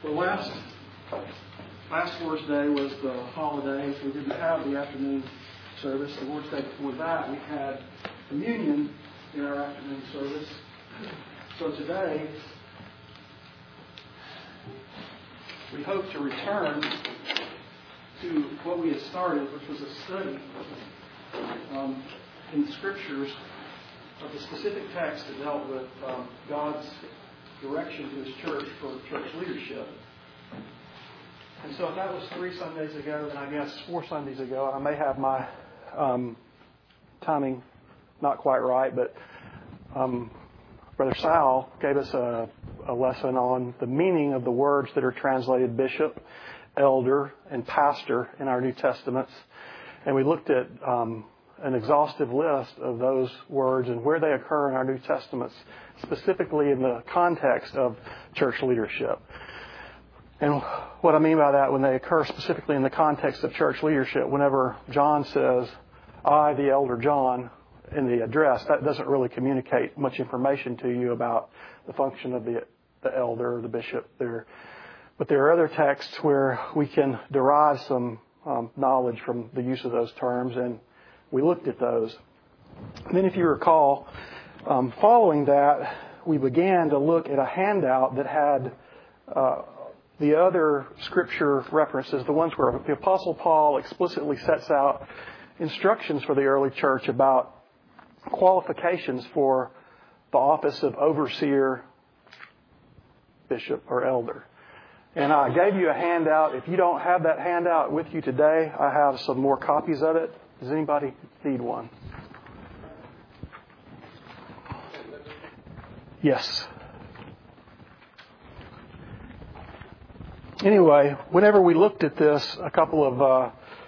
Well, last Lord's Day was the holiday, so we didn't have the afternoon service. The Lord's Day before that, we had communion in our afternoon service. So today, we hope to return to what we had started, which was a study in the Scriptures of the specific text that dealt with God's direction to His church for church leadership. And so if that was 3 Sundays ago, then I guess 4 Sundays ago, I may have my timing not quite right, but Brother Sal gave us a lesson on the meaning of the words that are translated bishop, elder, and pastor in our New Testaments. And we looked at an exhaustive list of those words and where they occur in our New Testaments, specifically in the context of church leadership. And what I mean by that, when they occur specifically in the context of church leadership, whenever John says, I, the elder John, in the address, that doesn't really communicate much information to you about the function of the elder or the bishop there. But there are other texts where we can derive some knowledge from the use of those terms, and we looked at those. And then if you recall, following that, we began to look at a handout that had the other Scripture references, the ones where the Apostle Paul explicitly sets out instructions for the early church about qualifications for the office of overseer, bishop, or elder. And I gave you a handout. If you don't have that handout with you today, I have some more copies of it. Does anybody need one? Yes. Anyway, whenever we looked at this a couple of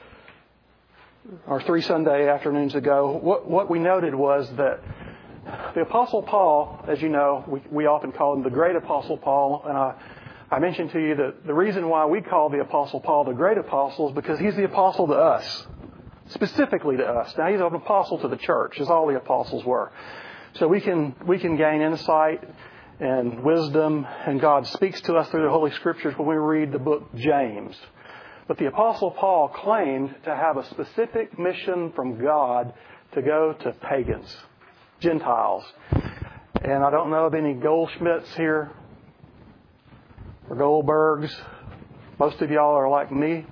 or 3 Sunday afternoons ago, what we noted was that the Apostle Paul, as you know, we often call him the great Apostle Paul, and I mentioned to you that the reason why we call the Apostle Paul the great apostle is because he's the apostle to us, specifically to us. Now, he's an apostle to the church, as all the apostles were. So we can gain insight and wisdom, and God speaks to us through the Holy Scriptures when we read the book James. But the Apostle Paul claimed to have a specific mission from God to go to pagans, Gentiles. And I don't know of any Goldschmidts here or Goldbergs. Most of y'all are like me.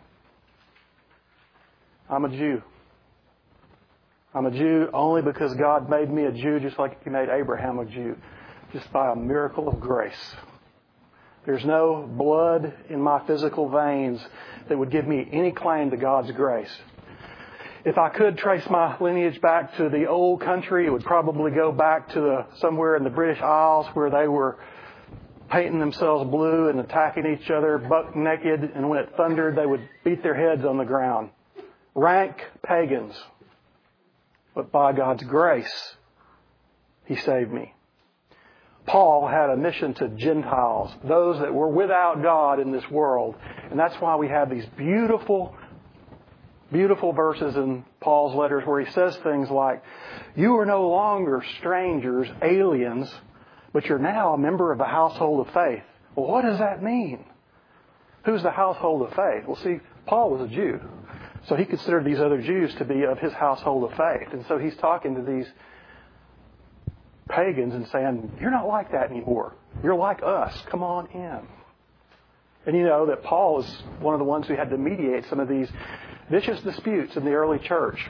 I'm a Jew. I'm a Jew only because God made me a Jew just like He made Abraham a Jew, just by a miracle of grace. There's no blood in my physical veins that would give me any claim to God's grace. If I could trace my lineage back to the old country, it would probably go back to somewhere in the British Isles where they were painting themselves blue and attacking each other buck naked, and when it thundered, they would beat their heads on the ground. Rank pagans. But by God's grace, He saved me. Paul had a mission to Gentiles, those that were without God in this world. And that's why we have these beautiful, beautiful verses in Paul's letters where he says things like, you are no longer strangers, aliens, but you're now a member of the household of faith. Well, what does that mean? Who's the household of faith? Well, see, Paul was a Jew. So he considered these other Jews to be of his household of faith. And so he's talking to these pagans and saying, you're not like that anymore. You're like us. Come on in. And you know that Paul is one of the ones who had to mediate some of these vicious disputes in the early church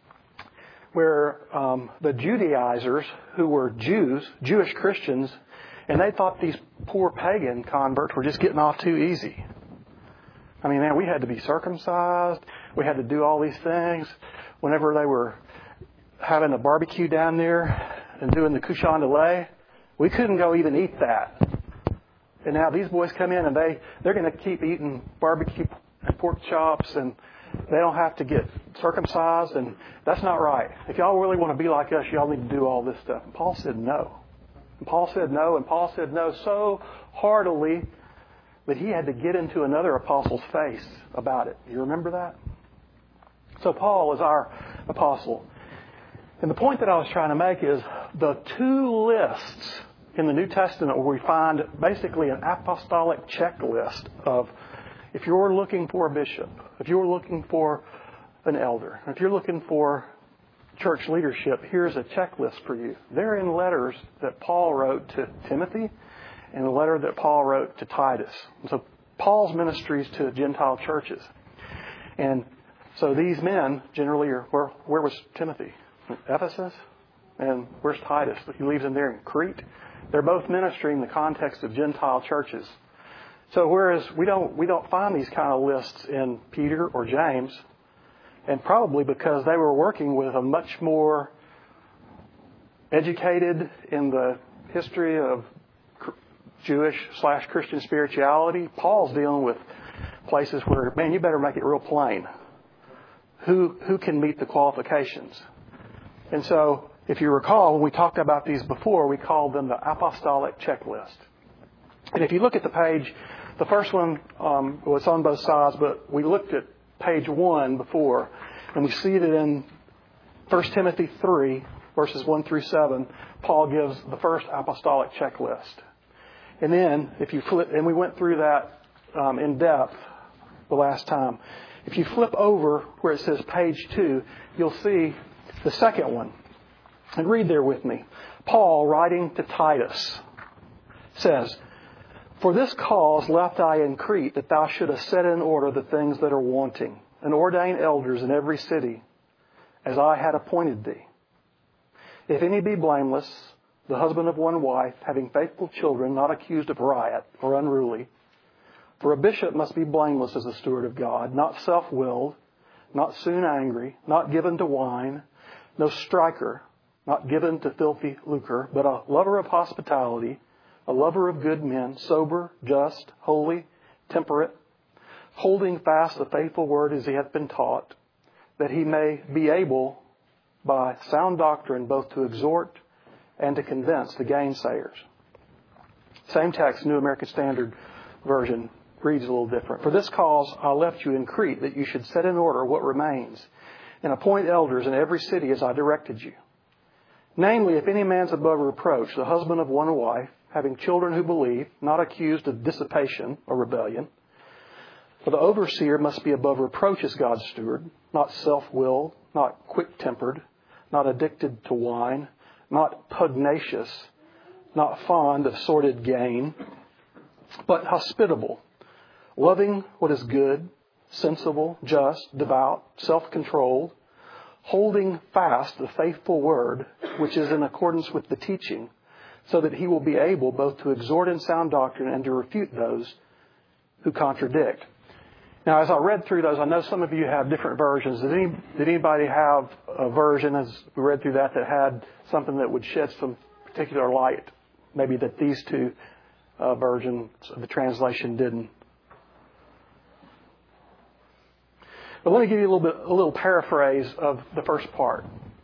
where the Judaizers, who were Jews, Jewish Christians, and they thought these poor pagan converts were just getting off too easy. I mean, man, we had to be circumcised. We had to do all these things. Whenever they were having a barbecue down there and doing the couchon de lait, we couldn't go even eat that. And now these boys come in and they're going to keep eating barbecue and pork chops, and they don't have to get circumcised, and that's not right. If y'all really want to be like us, y'all need to do all this stuff. And Paul said no. And Paul said no, and Paul said no so heartily that he had to get into another apostle's face about it. You remember that? So Paul is our apostle. And the point that I was trying to make is the 2 lists in the New Testament where we find basically an apostolic checklist of if you're looking for a bishop, if you're looking for an elder, if you're looking for church leadership, here's a checklist for you. They're in letters that Paul wrote to Timothy and a letter that Paul wrote to Titus. And so Paul's ministries to Gentile churches. And so these men generally are, where was Timothy? Ephesus? And where's Titus? He leaves them there in Crete. They're both ministering in the context of Gentile churches. So whereas we don't find these kind of lists in Peter or James, and probably because they were working with a much more educated in the history of Jewish/Christian spirituality, Paul's dealing with places where, man, you better make it real plain. Who can meet the qualifications? And so, if you recall, when we talked about these before, we called them the apostolic checklist. And if you look at the page, the first one was on both sides, but we looked at page 1 before, and we see that in 1 Timothy 3, verses 1 through 7, Paul gives the first apostolic checklist. And then, if you flip, and we went through that in depth the last time. If you flip over where it says page 2, you'll see the second one. And read there with me. Paul, writing to Titus, says, "For this cause left I in Crete, that thou shouldest set in order the things that are wanting, and ordain elders in every city, as I had appointed thee. If any be blameless, the husband of one wife, having faithful children, not accused of riot or unruly. For a bishop must be blameless as a steward of God, not self-willed, not soon angry, not given to wine, no striker, not given to filthy lucre, but a lover of hospitality, a lover of good men, sober, just, holy, temperate, holding fast the faithful word as he hath been taught, that he may be able by sound doctrine both to exhort and to convince the gainsayers." Same text, New American Standard Version, reads a little different. "For this cause I left you in Crete, that you should set in order what remains, and appoint elders in every city as I directed you. Namely, if any man's above reproach, the husband of one wife, having children who believe, not accused of dissipation or rebellion. For the overseer must be above reproach as God's steward, not self-willed, not quick-tempered, not addicted to wine, not pugnacious, not fond of sordid gain, but hospitable, loving what is good, sensible, just, devout, self-controlled, holding fast the faithful word, which is in accordance with the teaching, so that he will be able both to exhort in sound doctrine and to refute those who contradict." Now, as I read through those, I know some of you have different versions. Did anybody have a version, as we read through that had something that would shed some particular light, maybe that these two versions of the translation didn't? But let me give you a little paraphrase of the first part.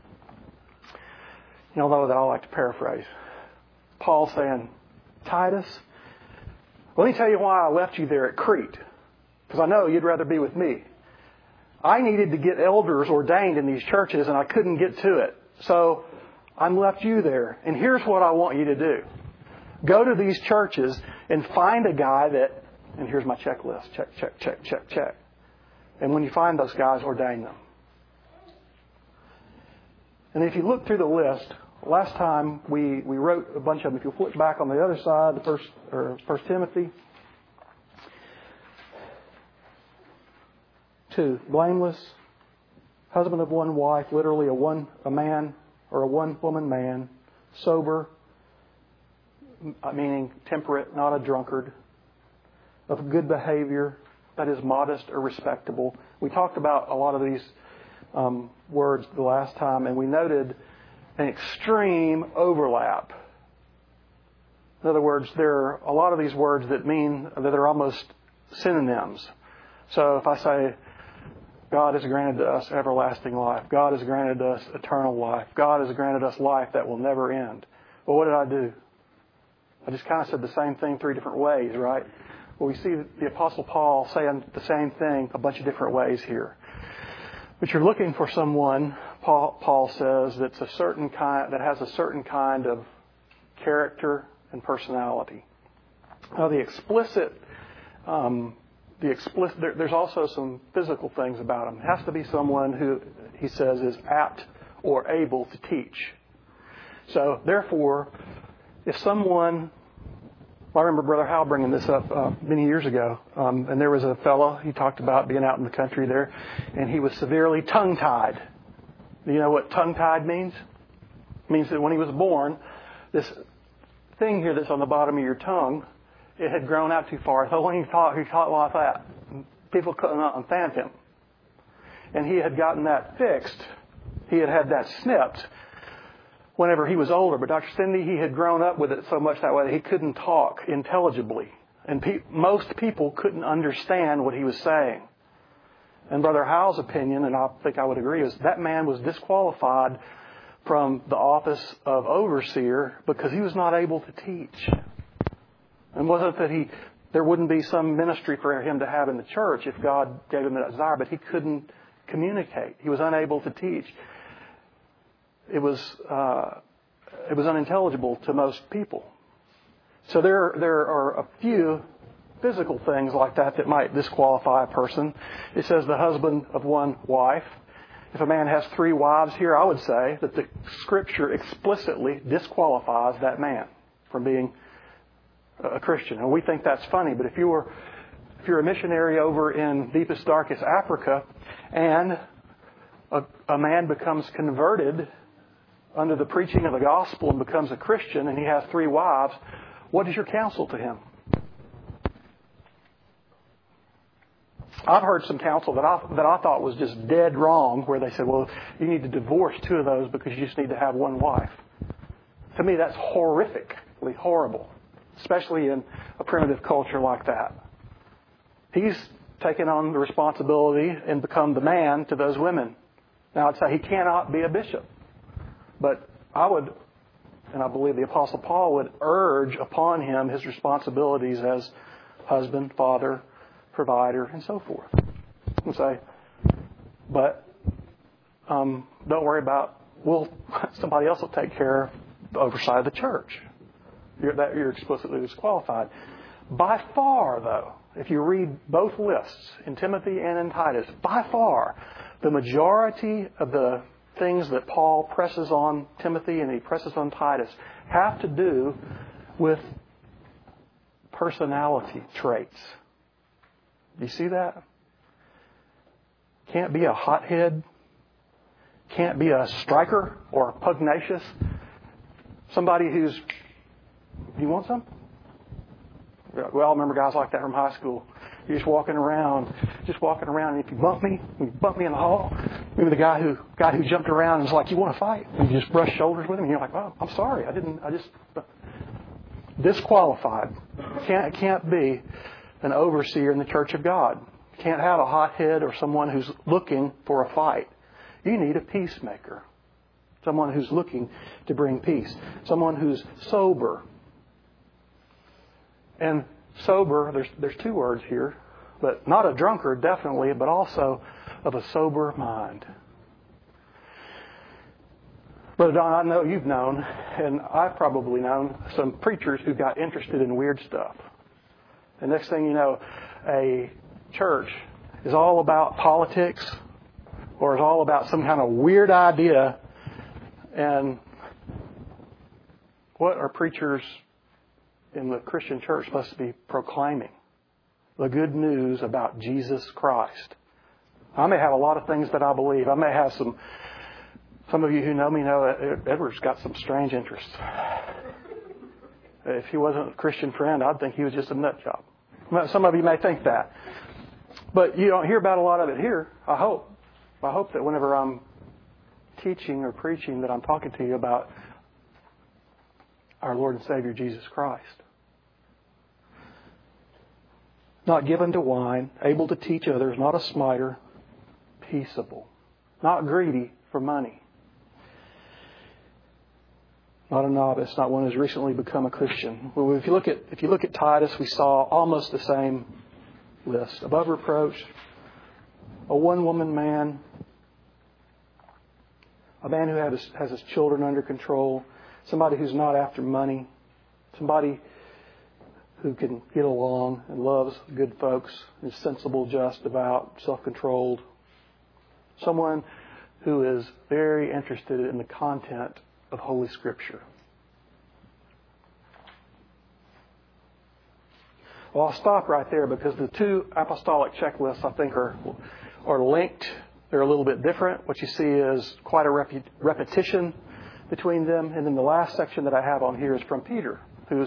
You'll know that I like to paraphrase. Paul saying, "Titus, let me tell you why I left you there at Crete. Because I know you'd rather be with me. I needed to get elders ordained in these churches and I couldn't get to it. So I left you there. And here's what I want you to do. Go to these churches and find a guy that," and here's my checklist, check, check, check, check, check. And when you find those guys, ordain them. And if you look through the list, last time we wrote a bunch of them. If you flip back on the other side, the First Timothy 2, blameless, husband of one wife, literally a man or a one woman man, sober, meaning temperate, not a drunkard, of good behavior, that is modest or respectable. We talked about a lot of these words the last time, and we noted an extreme overlap. In other words, there are a lot of these words that mean that they're almost synonyms. So if I say, God has granted to us everlasting life, God has granted us eternal life, God has granted us life that will never end. Well, what did I do? I just kind of said the same thing 3 different ways, right? Well, we see the Apostle Paul saying the same thing a bunch of different ways here. But you're looking for someone, Paul says, that has a certain kind of character and personality. Now, there's also some physical things about him. It has to be someone who, he says, is apt or able to teach. So, therefore, if someone... I remember Brother Hal bringing this up many years ago. And there was a fellow, he talked about being out in the country there, and he was severely tongue-tied. Do you know what tongue-tied means? It means that when he was born, this thing here that's on the bottom of your tongue, it had grown out too far. So when he talked like that. People couldn't understand him. And he had gotten that fixed. He had had that snipped whenever he was older. But Dr. Cindy, he had grown up with it so much that way that he couldn't talk intelligibly. And most people couldn't understand what he was saying. And Brother Howell's opinion, and I think I would agree, is that man was disqualified from the office of overseer because he was not able to teach. And wasn't that there wouldn't be some ministry for him to have in the church if God gave him that desire, but he couldn't communicate. He was unable to teach. It was unintelligible to most people. So there are a few physical things like that might disqualify a person. It says the husband of one wife. If a man has 3 wives here, I would say that the Scripture explicitly disqualifies that man from being a Christian. And we think that's funny, but if you're a missionary over in deepest, darkest Africa, and a man becomes converted under the preaching of the gospel and becomes a Christian, and he has 3 wives, what is your counsel to him? I've heard some counsel that I thought was just dead wrong, where they said, well, you need to divorce 2 of those because you just need to have 1 wife. To me, that's horrifically horrible, especially in a primitive culture like that. He's taken on the responsibility and become the man to those women. Now, I'd say he cannot be a bishop. But I would, and I believe the Apostle Paul would urge upon him his responsibilities as husband, father, provider, and so forth. And say, but don't worry about, somebody else will take care of the oversight of the church. You're explicitly disqualified. By far, though, if you read both lists, in Timothy and in Titus, by far, the majority of the things that Paul presses on Timothy and he presses on Titus have to do with personality traits. Do you see that? Can't be a hothead. Can't be a striker or pugnacious. Somebody who's... You want some? We all remember guys like that from high school. You're just walking around, and if you bump me in the hall. Maybe the guy who jumped around and was like, "You want to fight?" And you just brush shoulders with him, and you're like, "Oh, I'm sorry, I just disqualified. Can't be an overseer in the church of God. Can't have a hothead or someone who's looking for a fight. You need a peacemaker, someone who's looking to bring peace, someone who's sober." And sober, there's 2 words here, but not a drunkard, definitely, but also of a sober mind. Brother Don, I know you've known, and I've probably known, some preachers who got interested in weird stuff. And next thing you know, a church is all about politics or is all about some kind of weird idea. And what are preachers in the Christian church supposed to be proclaiming? The good news about Jesus Christ. I may have a lot of things that I believe. I may have some of you who know me know that Edward's got some strange interests. If he wasn't a Christian friend, I'd think he was just a nut job. Some of you may think that. But you don't hear about a lot of it here, I hope. I hope that whenever I'm teaching or preaching that I'm talking to you about our Lord and Savior Jesus Christ. Not given to wine, able to teach others, not a smiter, peaceable, not greedy for money, not a novice, not one who's recently become a Christian. Well, if you look at Titus, we saw almost the same list. Above reproach, a one-woman man, a man who has his children under control, somebody who's not after money, Somebody who can get along and loves good folks, is sensible, just, devout, self-controlled. Someone who is very interested in the content of Holy Scripture. Well, I'll stop right there because the two apostolic checklists, I think, are linked. They're a little bit different. What you see is quite a repetition between them. And then the last section that I have on here is from Peter, who's,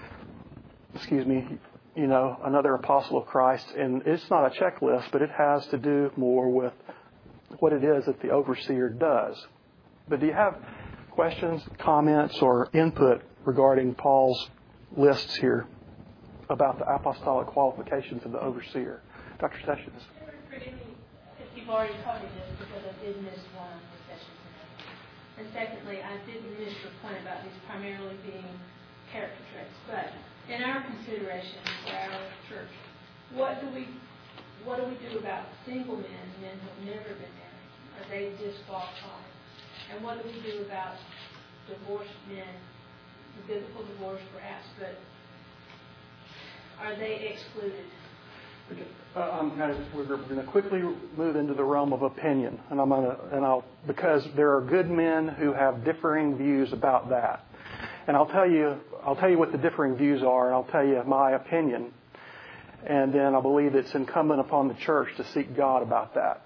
another apostle of Christ. And it's not a checklist, but it has to do more with what it is that the overseer does. But do you have questions, comments, or input regarding Paul's lists here about the apostolic qualifications of the overseer? Dr. Sessions. Forgive me if you've already told me this, because I did miss one of the sessions today. And secondly, I did miss your point about these primarily being character traits. But in our consideration for our church, what do we do about single men who have never been married? Are they disqualified? And what do we do about divorced men, biblical divorce perhaps, but are they excluded? We're going to quickly move into the realm of opinion, because there are good men who have differing views about that, and I'll tell you what the differing views are, and I'll tell you my opinion, and then I believe it's incumbent upon the church to seek God about that.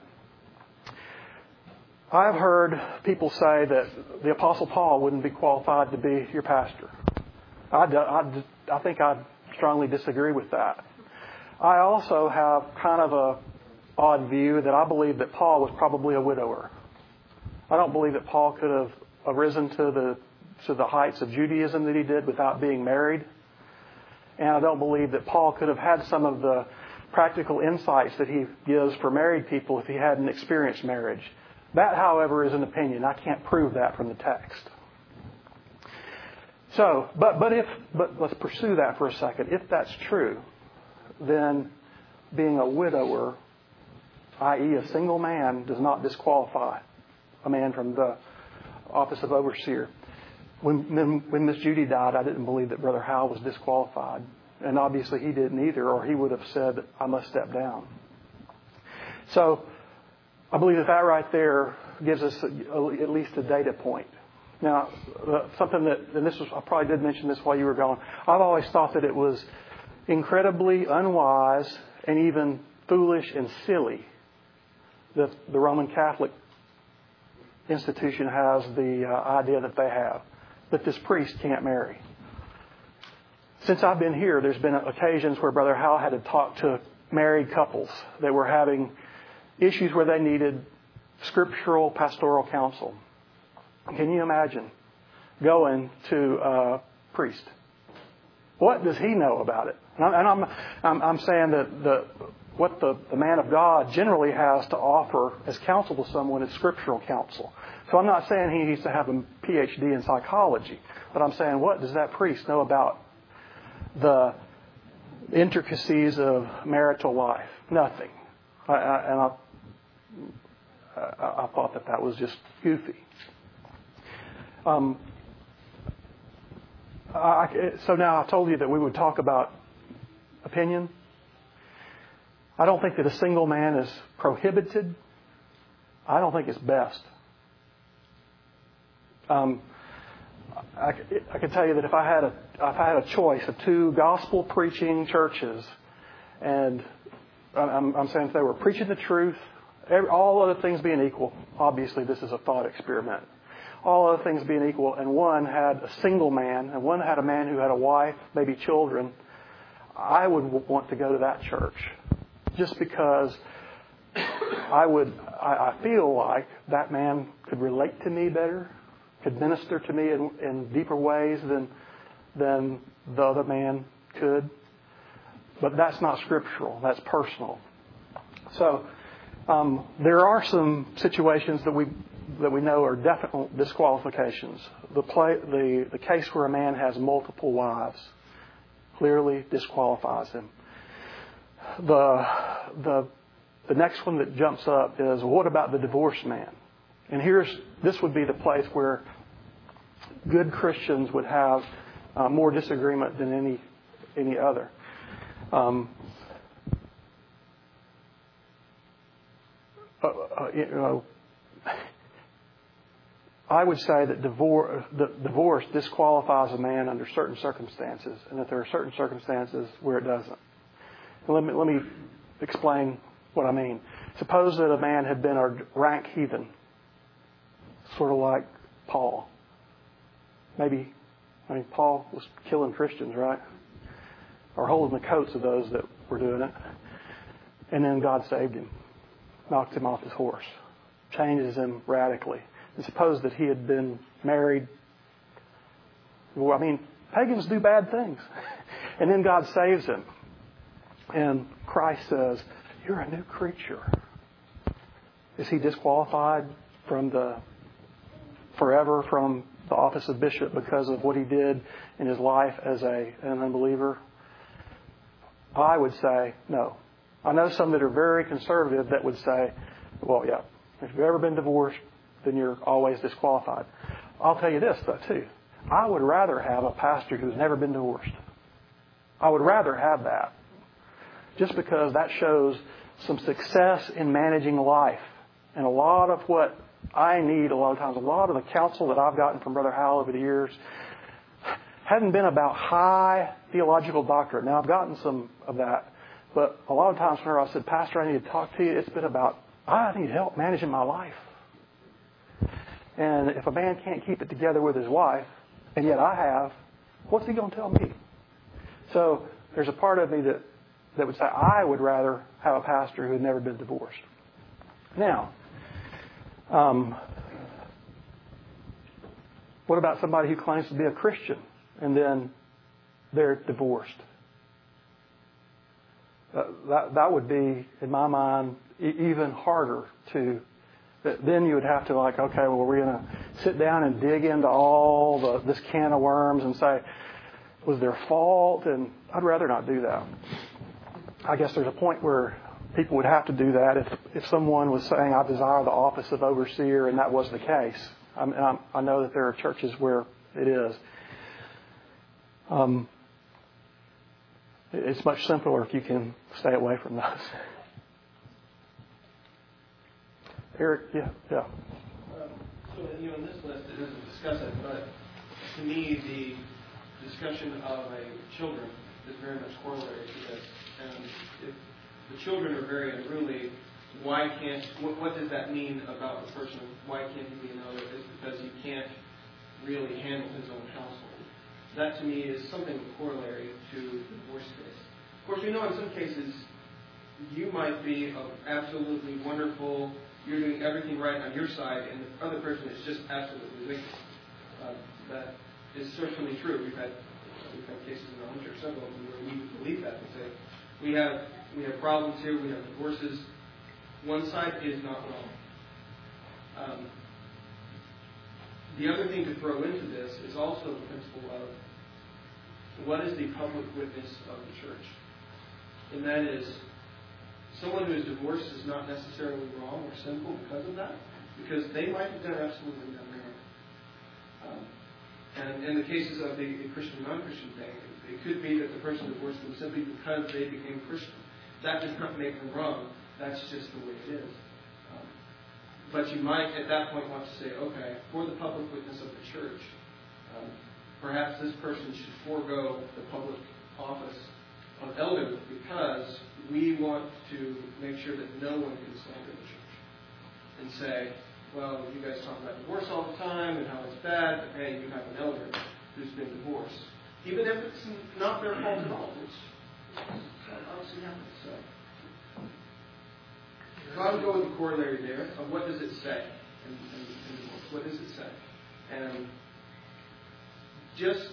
I've heard people say that the Apostle Paul wouldn't be qualified to be your pastor. I think I'd strongly disagree with that. I also have kind of a odd view that I believe that Paul was probably a widower. I don't believe that Paul could have arisen to the heights of Judaism that he did without being married. And I don't believe that Paul could have had some of the practical insights that he gives for married people if he hadn't experienced marriage. That, however, is an opinion. I can't prove that from the text. So, but let's pursue that for a second. If that's true, then being a widower, i.e. a single man, does not disqualify a man from the office of overseer. When Miss Judy died, I didn't believe that Brother Hal was disqualified. And obviously he didn't either, or he would have said, I must step down. So I believe that right there gives us at least a data point. Now, something that, and I probably did mention this while you were gone, I've always thought that it was incredibly unwise and even foolish and silly that the Roman Catholic institution has the idea that they have, that this priest can't marry. Since I've been here, there's been occasions where Brother Hal had to talk to married couples that were having issues where they needed scriptural pastoral counsel. Can you imagine going to a priest? What does he know about it? And I'm saying that what the man of God generally has to offer as counsel to someone is scriptural counsel. So I'm not saying he needs to have a PhD in psychology, but I'm saying what does that priest know about the intricacies of marital life? Nothing. I thought that was just goofy. So now I told you that we would talk about opinion. I don't think that a single man is prohibited. I don't think it's best. I can tell you that if I had a choice of two gospel preaching churches, and I'm saying if they were preaching the truth, all other things being equal, obviously this is a thought experiment. All other things being equal, and one had a single man, and one had a man who had a wife, maybe children, I would want to go to that church. Just because I feel like that man could relate to me better, could minister to me in deeper ways than the other man could. But that's not scriptural. That's personal. So there are some situations that we know are definite disqualifications. The case where a man has multiple wives clearly disqualifies him. The next one that jumps up is, what about the divorced man? And this would be the place where good Christians would have more disagreement than any other. I would say that divorce disqualifies a man under certain circumstances, and that there are certain circumstances where it doesn't. Let me explain what I mean. Suppose that a man had been a rank heathen, sort of like Paul. Paul was killing Christians, right? Or holding the coats of those that were doing it. And then God saved him, knocked him off his horse, changes him radically. And suppose that he had been married. Well, pagans do bad things. And then God saves him. And Christ says, "You're a new creature." Is he disqualified forever from the office of bishop because of what he did in his life as an unbeliever? I would say no. I know some that are very conservative that would say, well, yeah, if you've ever been divorced, then you're always disqualified. I'll tell you this, though, too. I would rather have a pastor who's never been divorced. I would rather have that. Just because that shows some success in managing life. And a lot of what I need, a lot of the counsel that I've gotten from Brother Howell over the years hadn't been about high theological doctrine. Now, I've gotten some of that. But a lot of times when I said, "Pastor, I need to talk to you," it's been about, I need help managing my life. And if a man can't keep it together with his wife, and yet I have, what's he going to tell me? So there's a part of me that would say I would rather have a pastor who had never been divorced. Now, what about somebody who claims to be a Christian and then they're divorced? That would be, in my mind, even harder to. Then you would have to okay, well, we're going to sit down and dig into all this can of worms and say, was there fault? And I'd rather not do that. I guess there's a point where people would have to do that if someone was saying, "I desire the office of overseer," and that was the case. I know that there are churches where it is. It's much simpler if you can stay away from those. Eric, yeah. So, in this list, it doesn't discuss it, but to me, the discussion of children is very much corollary to this. And if the children are very unruly, what does that mean about the person? Why can't he be an elder? It's because he can't really handle his own household. That, to me, is something corollary to the divorce case. Of course, we know in some cases you might be absolutely wonderful, you're doing everything right on your side, and the other person is just absolutely wicked. That is certainly true. We've had cases in our own church, several of them, where we believe that and say, we have problems here, we have divorces. One side is not wrong. The other thing to throw into this is also the principle of what is the public witness of the church? And that is, someone who is divorced is not necessarily wrong or sinful because of that, because they might have done absolutely nothing wrong. And in the cases of the Christian non-Christian thing, it could be that the person divorced them simply because they became Christian. That does not make them wrong. That's just the way it is. But you might, at that point, want to say, okay, for the public witness of the church, perhaps this person should forego the public office of elder because we want to make sure that no one can slander the church and say, well, you guys talk about divorce all the time and how it's bad, but hey, you have an elder who's been divorced. Even if it's not their fault at all. That obviously happens. So I would go with the corollary there of what does it say in divorce? What does it say? And just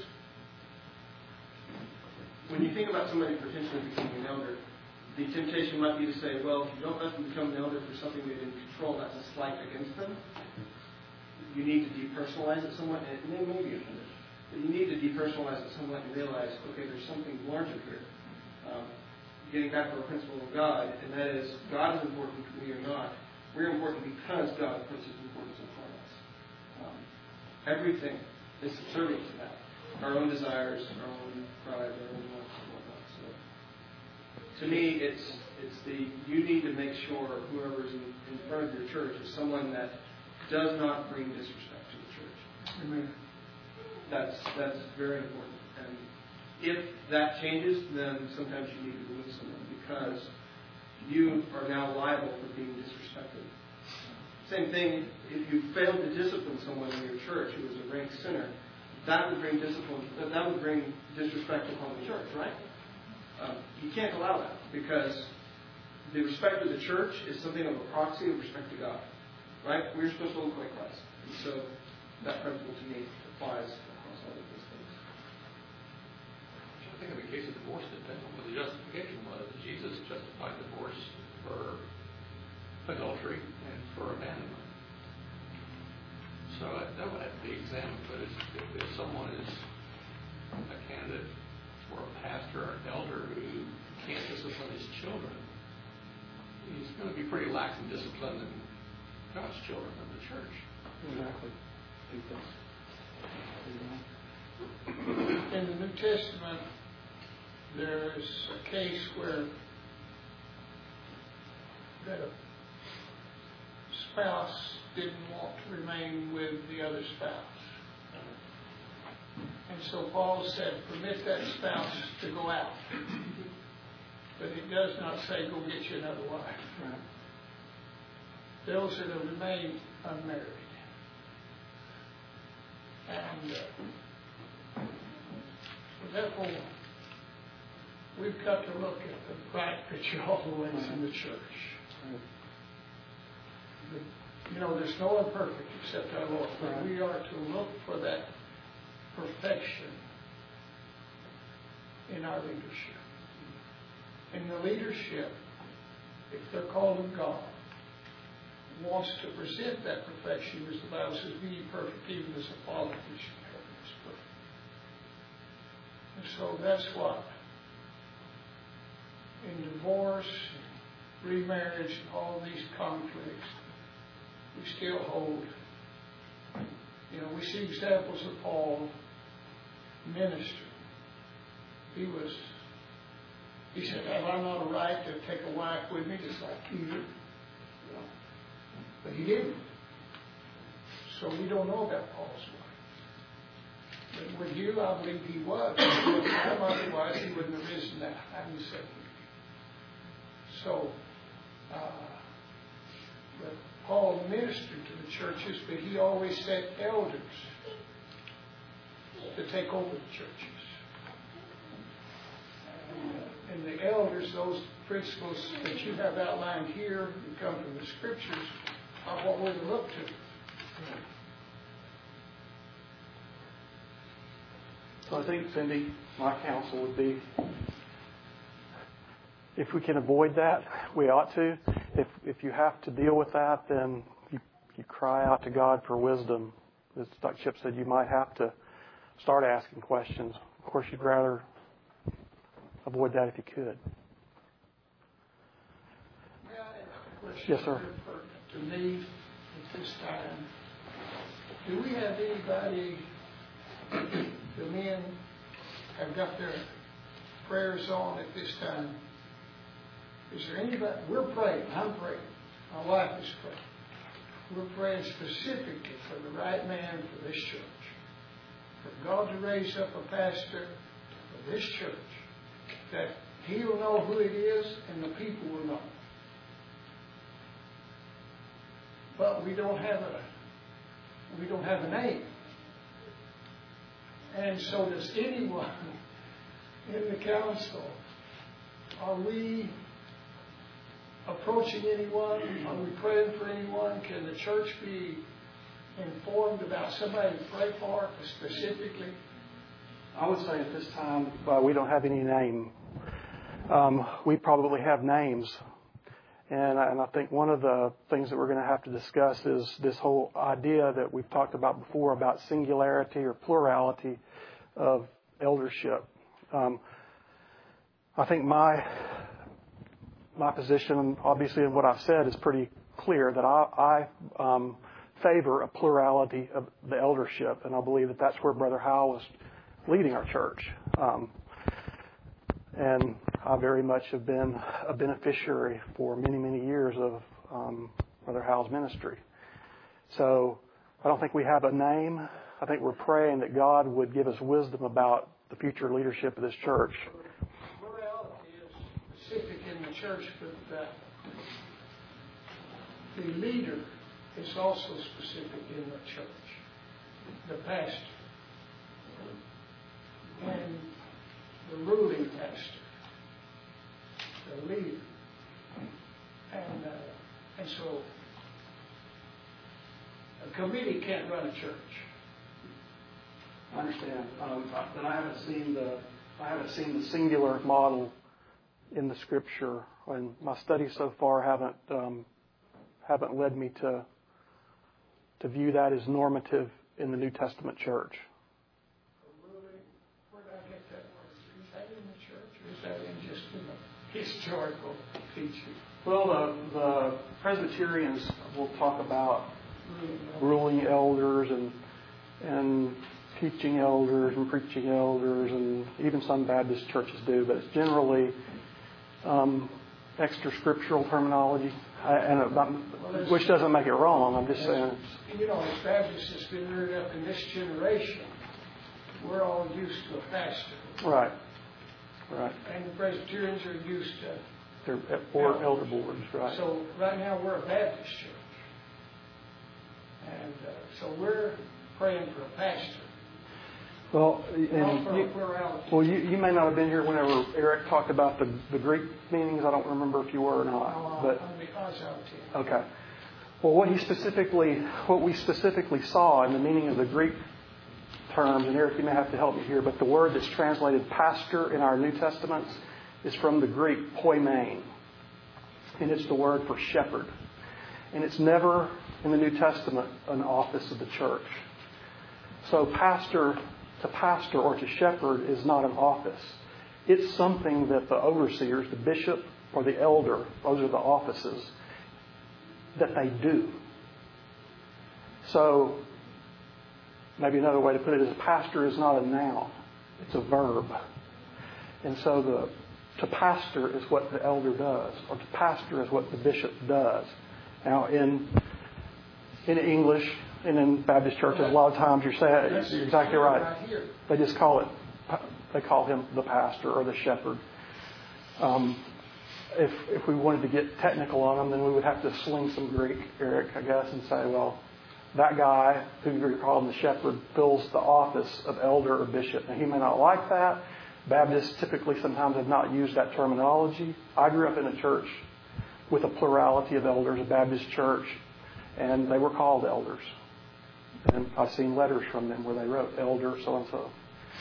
when you think about somebody potentially becoming an elder, the temptation might be to say, well, if you don't let them become an elder for something they didn't control, that's a slight against them. You need to depersonalize it somewhat, and they may be offended. But you need to depersonalize it somewhat and realize, okay, there's something larger here. Getting back to the principle of God, and that is, God is important, we are not. We're important because God puts His importance upon us. Everything is subservient to that. our own desires, our own pride, our own wants and whatnot. So, to me, you need to make sure whoever is in front of your church is someone that does not bring disrespect to the church. Amen. That's very important. And if that changes, then sometimes you need to remove someone because you are now liable for being disrespected. Same thing, if you fail to discipline someone in your church who is a ranked sinner, that would bring disrespect upon the church, right? You can't allow that because the respect of the church is something of a proxy of respect to God, right? We're supposed to look like Christ. And so that principle to me applies across all of these things. I think in the case of divorce, it depends on what the justification was. Jesus justified divorce for adultery and for abandonment. So that would have to be examined. But if someone is a candidate for a pastor or an elder who can't discipline his children, he's going to be pretty lax in disciplining God's children in the church. Exactly. In the New Testament, there is a case where that a spouse didn't want to remain with the other spouse. And so Paul said, permit that spouse to go out. But it does not say, go get you another wife. Right. Those that have remained unmarried. And therefore, we've got to look at the bright picture all the way in the church. There's no one perfect except our Lord. But we are to look for that perfection in our leadership. And the leadership, if they're called of God, wants to present that perfection, as the Bible says, be ye perfect, even as the Father which in heaven is perfect. And so that's what, in divorce, remarriage, and all these conflicts, we still hold. We see examples of Paul ministering. He said, have I not a right to take a wife with me just like Peter? But he didn't. So we don't know about Paul's wife. But with you, I believe he was. Otherwise, he wouldn't have risen that. I'm saying. So, but Paul ministered to the churches, but he always set elders to take over the churches. And the elders, those principles that you have outlined here, that come from the scriptures, are what we're to look to. So I think, Cindy, my counsel would be, if we can avoid that, we ought to. If you have to deal with that, then you cry out to God for wisdom. As Dr. Chip said, you might have to start asking questions. Of course, you'd rather avoid that if you could. Yes, sir. To me, at this time, do we have anybody, the men have got their prayers on at this time? Is there anybody? We're praying. I'm praying. My wife is praying. We're praying specifically for the right man for this church. For God to raise up a pastor for this church, that he will know who it is and the people will know. But we don't have a name. And so does anyone in the council. Are we approaching anyone? Are we praying for anyone? Can the church be informed about somebody to pray for specifically? I would say at this time we don't have any name. We probably have names. And I think one of the things that we're going to have to discuss is this whole idea that we've talked about before about singularity or plurality of eldership. I think my position, obviously, in what I've said is pretty clear, that I favor a plurality of the eldership, and I believe that that's where Brother Howell was leading our church. And I very much have been a beneficiary for many, many years of Brother Hal's ministry. So I don't think we have a name. I think we're praying that God would give us wisdom about the future leadership of this church. Morality is specific in the church, but the leader is also specific in the church. The pastor and the ruling pastor, the leader, and so a committee can't run a church. I understand, but I haven't seen the singular model in the Scripture, and my studies so far haven't led me to view that as normative in the New Testament church. Where did I get that word? Is that in the church, or is that in just in the historical teaching? Well, the Presbyterians will talk about ruling elders and teaching elders and preaching elders, and even some Baptist churches do, but it's generally extra scriptural terminology, which doesn't make it wrong. I'm just saying. As Baptists, it's been reared up in this generation. We're all used to a pastor. Right. And the Presbyterians are used to they're board, elder boards, right? So right now we're a Baptist church, and so we're praying for a pastor. Well, you may not have been here whenever Eric talked about the Greek meanings. I don't remember if you were or not. But okay. Well, what we specifically saw in the meaning of the Greek terms, and Eric, you may have to help me here, but the word that's translated pastor in our New Testaments is from the Greek poimen, and it's the word for shepherd. And it's never in the New Testament an office of the church. So to pastor or to shepherd is not an office. It's something that the overseers, the bishop or the elder, those are the offices, that they do. So maybe another way to put it is pastor is not a noun. It's a verb. And so to pastor is what the elder does, or to pastor is what the bishop does. Now in English and in Baptist churches, a lot of times you're exactly right. They just call him the pastor or the shepherd. If we wanted to get technical on them, then we would have to sling some Greek, Eric, I guess, and say, well, that guy who you're calling the shepherd fills the office of elder or bishop. Now, he may not like that. Baptists typically sometimes have not used that terminology. I grew up in a church with a plurality of elders, a Baptist church, and they were called elders. And I've seen letters from them where they wrote elder so-and-so.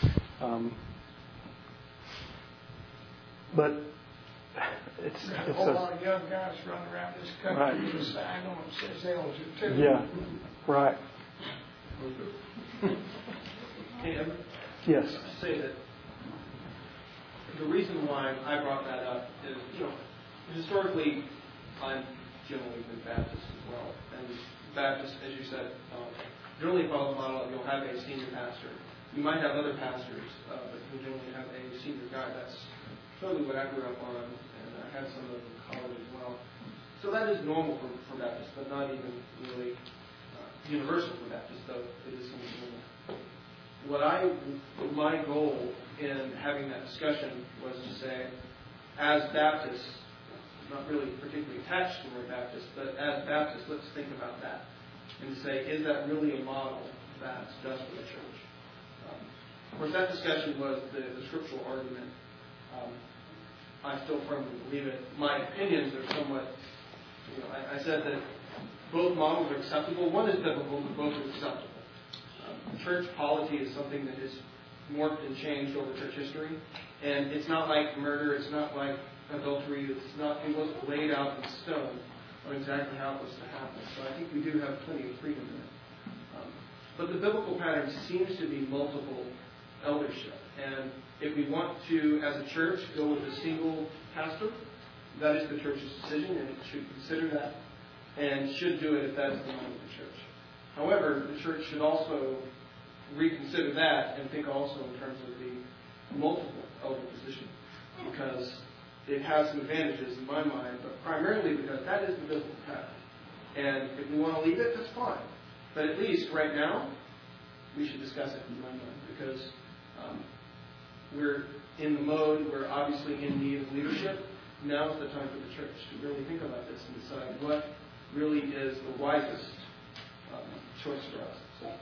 But it's a whole lot of young guys running around this country with a sign on it says elder too. Yeah, right. Yes. Say that the reason why I brought that up is, historically, I'm generally been Baptist as well, and Baptist, as you said, generally follow the model of you'll have a senior pastor. You might have other pastors, but you generally have a senior guy. That's totally what I grew up on, and I had some of it in college as well. So that is normal for Baptists, but not even really universal for Baptists, though it is something normal. My goal in having that discussion was to say, as Baptists, not really particularly attached to the word Baptist, but as Baptists, let's think about that and say, is that really a model that's just for the church? Of course, that discussion was the scriptural argument. I still firmly believe it. My opinions are somewhat, I said that both models are acceptable. One is biblical, but both are acceptable. Church polity is something that has morphed and changed over church history, and it's not like murder, it's not like adultery, it wasn't laid out in stone on exactly how it was to happen. So I think we do have plenty of freedom in it. But the biblical pattern seems to be multiple eldership. And if we want to, as a church, go with a single pastor, that is the church's decision, and it should consider that and should do it if that is the mind of the church. However, the church should also reconsider that and think also in terms of the multiple elder position, because it has some advantages in my mind, but primarily because that is the biblical path. And if we want to leave it, that's fine. But at least right now, we should discuss it in my mind, because we're in the mode, we're obviously in need of leadership. Now is the time for the church to really think about this and decide what really is the wisest choice for us.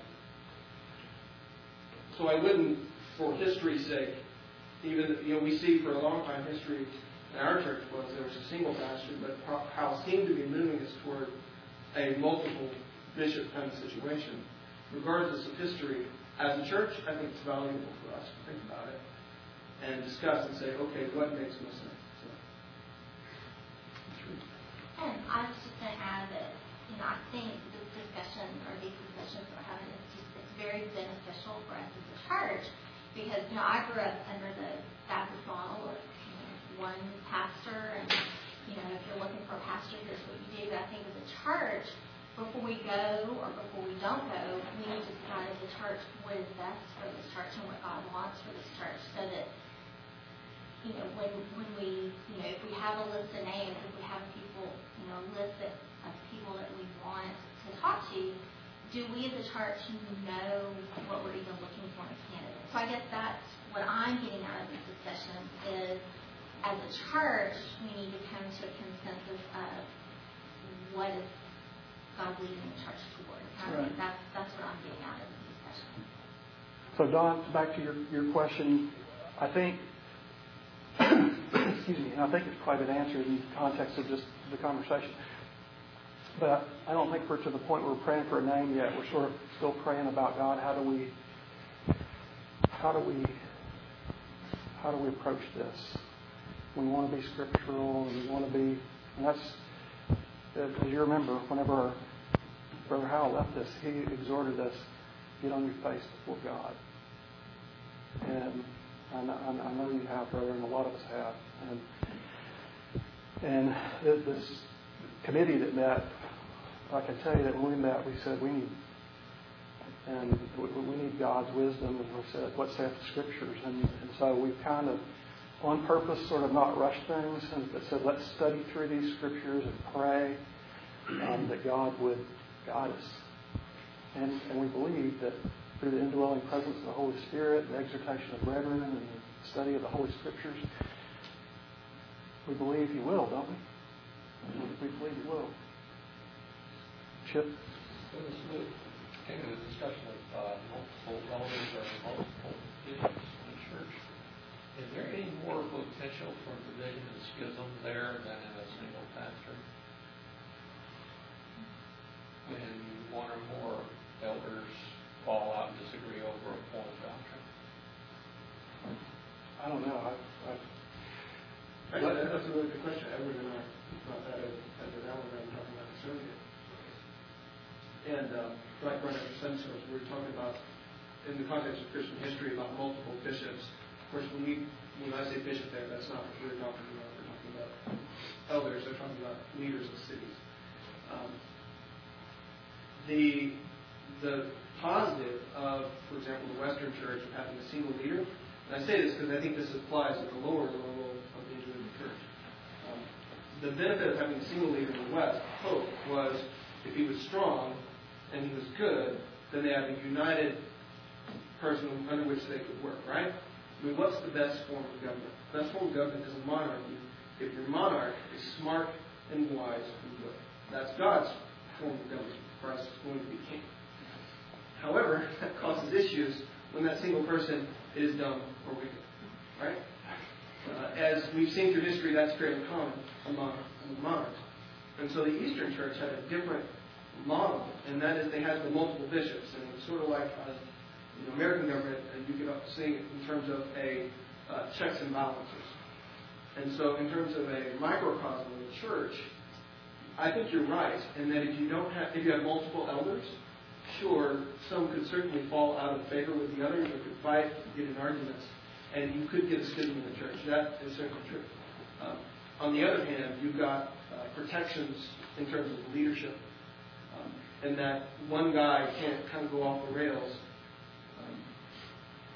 So I wouldn't, for history's sake, even, we see for a long time history in our church was there was a single pastor, but how it seemed to be moving us toward a multiple bishop kind of situation. Regardless of history, as a church, I think it's valuable for us to think about it and discuss and say, okay, what makes most sense? And I was just going to add that, I think this discussion or these discussions we're having it's very beneficial for us as a church, because, I grew up under the Baptist model of one pastor, and, if you're looking for a pastor, here's what you do. But I think as a church, before we go or before we don't go, we need to decide as a church what is best for this church and what God wants for this church, so that, when we, if we have a list of names, if we have people, a list of people that we want to talk to, do we as a church know what we're even looking for in a candidate? So I guess that's what I'm getting out of this discussion is, as a church, we need to come to a consensus of what is God leading the church toward. I think that's what I'm getting out of this discussion. So Don, back to your question, I think, excuse me, and I think it's quite an answer in the context of just the conversation. But I don't think we're to the point where we're praying for a name yet. We're sort of still praying about God. How do we approach this? We want to be scriptural, and we want to be, and that's, as you remember, whenever Brother Howell left us, he exhorted us, get on your face before God. And I know you have, brother, and a lot of us have. And this committee that met, I can tell you that when we met, we said we need God's wisdom, and we said, what saith the Scriptures? And so we've kind of, on purpose, sort of not rushed things, but said, let's study through these Scriptures and pray that God would guide us. And we believe that through the indwelling presence of the Holy Spirit, the exhortation of brethren, and the study of the Holy Scriptures, we believe He will, don't we? We believe He will. Chip? So this came to the discussion of multiple elders or multiple bishops in the church. Is there any more potential for division and schism there than in a single pastor? When one or more elders fall out and disagree over a point of doctrine? I don't know. Actually, that's a really good question. Edward and I thought that as an hour ago talking about the Soviet. And right after Sunday service, we were talking about, in the context of Christian history, about multiple bishops. Of course, when I say bishop there, that's not what we're talking about. We're talking about elders. They're talking about leaders of cities. The positive of, for example, the Western Church of having a single leader, and I say this because I think this applies at the lower level of the individual church. The benefit of having a single leader in the West, Pope, was if he was strong and he was good, then they had a united person under which they could work, right? I mean, what's the best form of government? The best form of government is a monarchy. If your monarch is smart and wise and good. That's God's form of government. Christ is going to be king. However, that causes issues when that single person is dumb or wicked, right? As we've seen through history, that's fairly common among monarchs. And so the Eastern Church had a different model, and that is they had the multiple bishops, and it was sort of like American government, and you could see it in terms of a checks and balances. And so in terms of a microcosm of the church, I think you're right, in that if you have multiple elders, sure, some could certainly fall out of favor with the others, or could fight, get in arguments, and you could get a schism in the church. That is certainly true. On the other hand, you've got protections in terms of leadership, and that one guy can't kind of go off the rails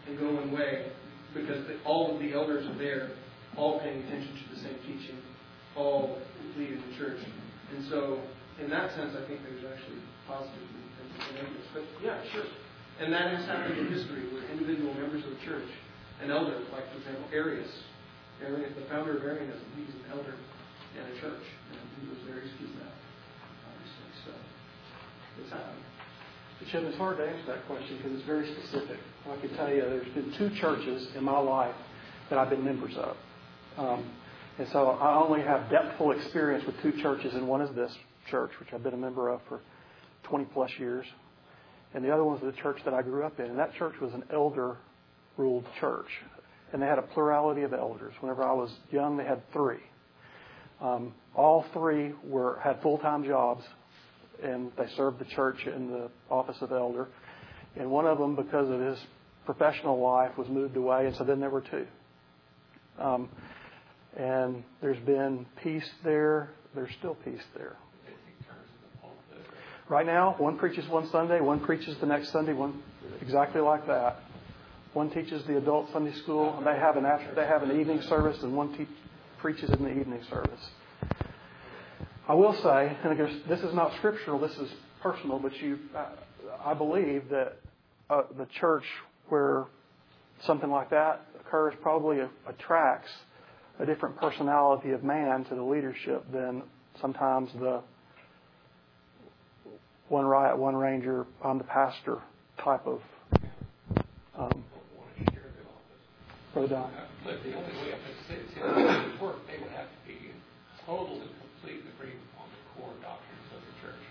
and go one way, because all of the elders are there, all paying attention to the same teaching, all leading the church. And so, in that sense, I think there's actually positives and negatives. But yeah, sure. And that has happened in history where individual members of the church, an elder, like for example, Arius, the founder of Arianism, he was an elder in a church, and he was very excused out, obviously. So it's happening. Chip, it's hard to answer that question because it's very specific. I can tell you there's been 2 churches in my life that I've been members of. And so I only have depthful experience with 2 churches, and one is this church, which I've been a member of for 20 plus years. And the other one was the church that I grew up in. And that church was an elder-ruled church. And they had a plurality of elders. Whenever I was young, they had 3. All 3 had full-time jobs, and they served the church in the office of elder. And one of them, because of his professional life, was moved away, and so then there were 2. And there's been peace there. There's still peace there. Right now, one preaches one Sunday, one preaches the next Sunday, one exactly like that. One teaches the adult Sunday school, and they have an evening service, and one preaches in the evening service. I will say, and this is not scriptural, this is personal, but I believe that the church where something like that occurs probably attracts a different personality of man to the leadership than sometimes the one riot, one ranger, I'm the pastor type of Brother Don. But the only way I could say it work, they would have to be in total and complete agreement on the core doctrines of the church.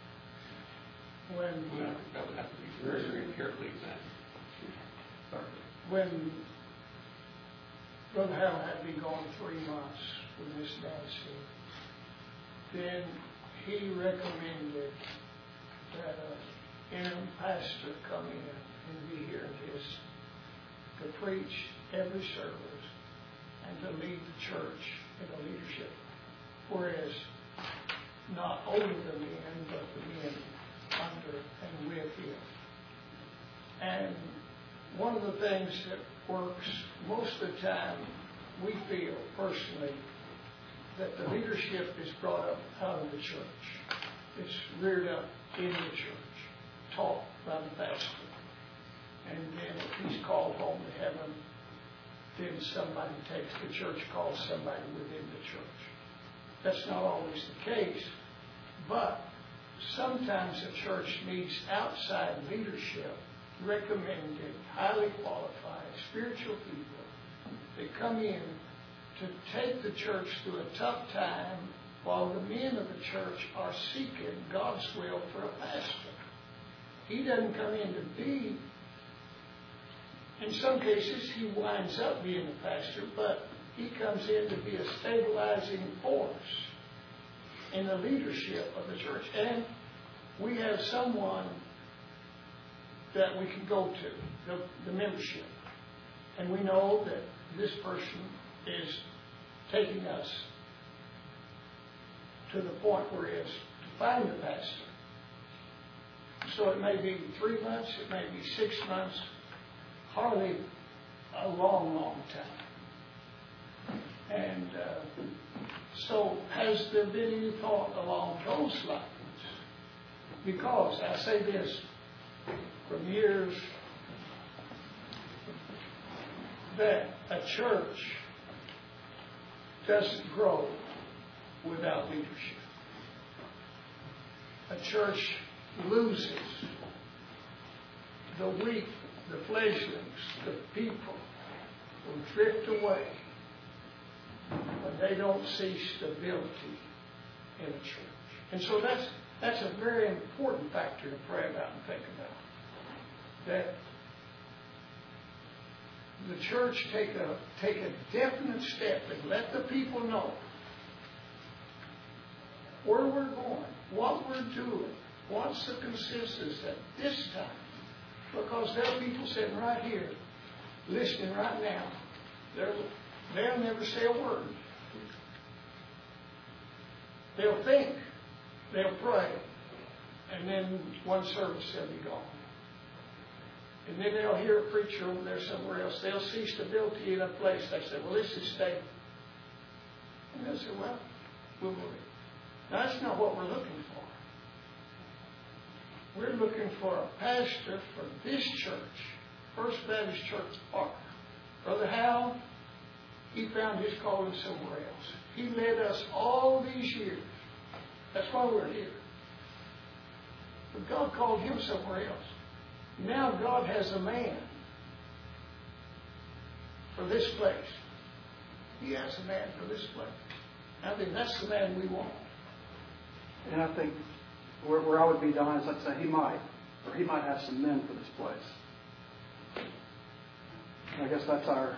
That would have to be very, very carefully examined. Sorry. When Brother Hal had been gone 3 months with Miss Nancy, then he recommended that an interim pastor come in and be here to preach every service and to lead the church in the leadership. Whereas not over the men, but the men under and with him. And one of the things that works most of the time, we feel personally that the leadership is brought up out of the church. It's reared up in the church, taught by the pastor. And then if he's called home to heaven, then somebody takes the church, calls somebody within the church. That's not always the case, but sometimes a church needs outside leadership, recommended, highly qualified, spiritual people that come in to take the church through a tough time while the men of the church are seeking God's will for a pastor. He doesn't come in to be, in some cases he winds up being the pastor, but he comes in to be a stabilizing force in the leadership of the church. And we have someone that we can go to, the membership. And we know that this person is taking us to the point where it is to find the pastor. So it may be 3 months, it may be 6 months, hardly a long, long time. And so has there been any thought along those lines? Because I say this from years, that a church doesn't grow without leadership. A church loses the weak, the fleshlings, the people who drift away when they don't see stability in a church. And so that's a very important factor to pray about and think about. That the church take a definite step and let the people know where we're going, what we're doing, what's the consensus at this time. Because there are people sitting right here, listening right now. They'll never say a word. They'll think, they'll pray, and then one service they'll be gone. And then they'll hear a preacher over there somewhere else. They'll see stability in a place. They say, well, this is stable. And they'll say, well, we'll move it. Now, that's not what we're looking for. We're looking for a pastor for this church, First Baptist Church Park. Brother Hal, he found his calling somewhere else. He led us all these years. That's why we're here. But God called him somewhere else. Now God has a man for this place. He has a man for this place. I think that's the man we want. And I think where I would be, Don, is I'd say he might have some men for this place. And I guess that's our.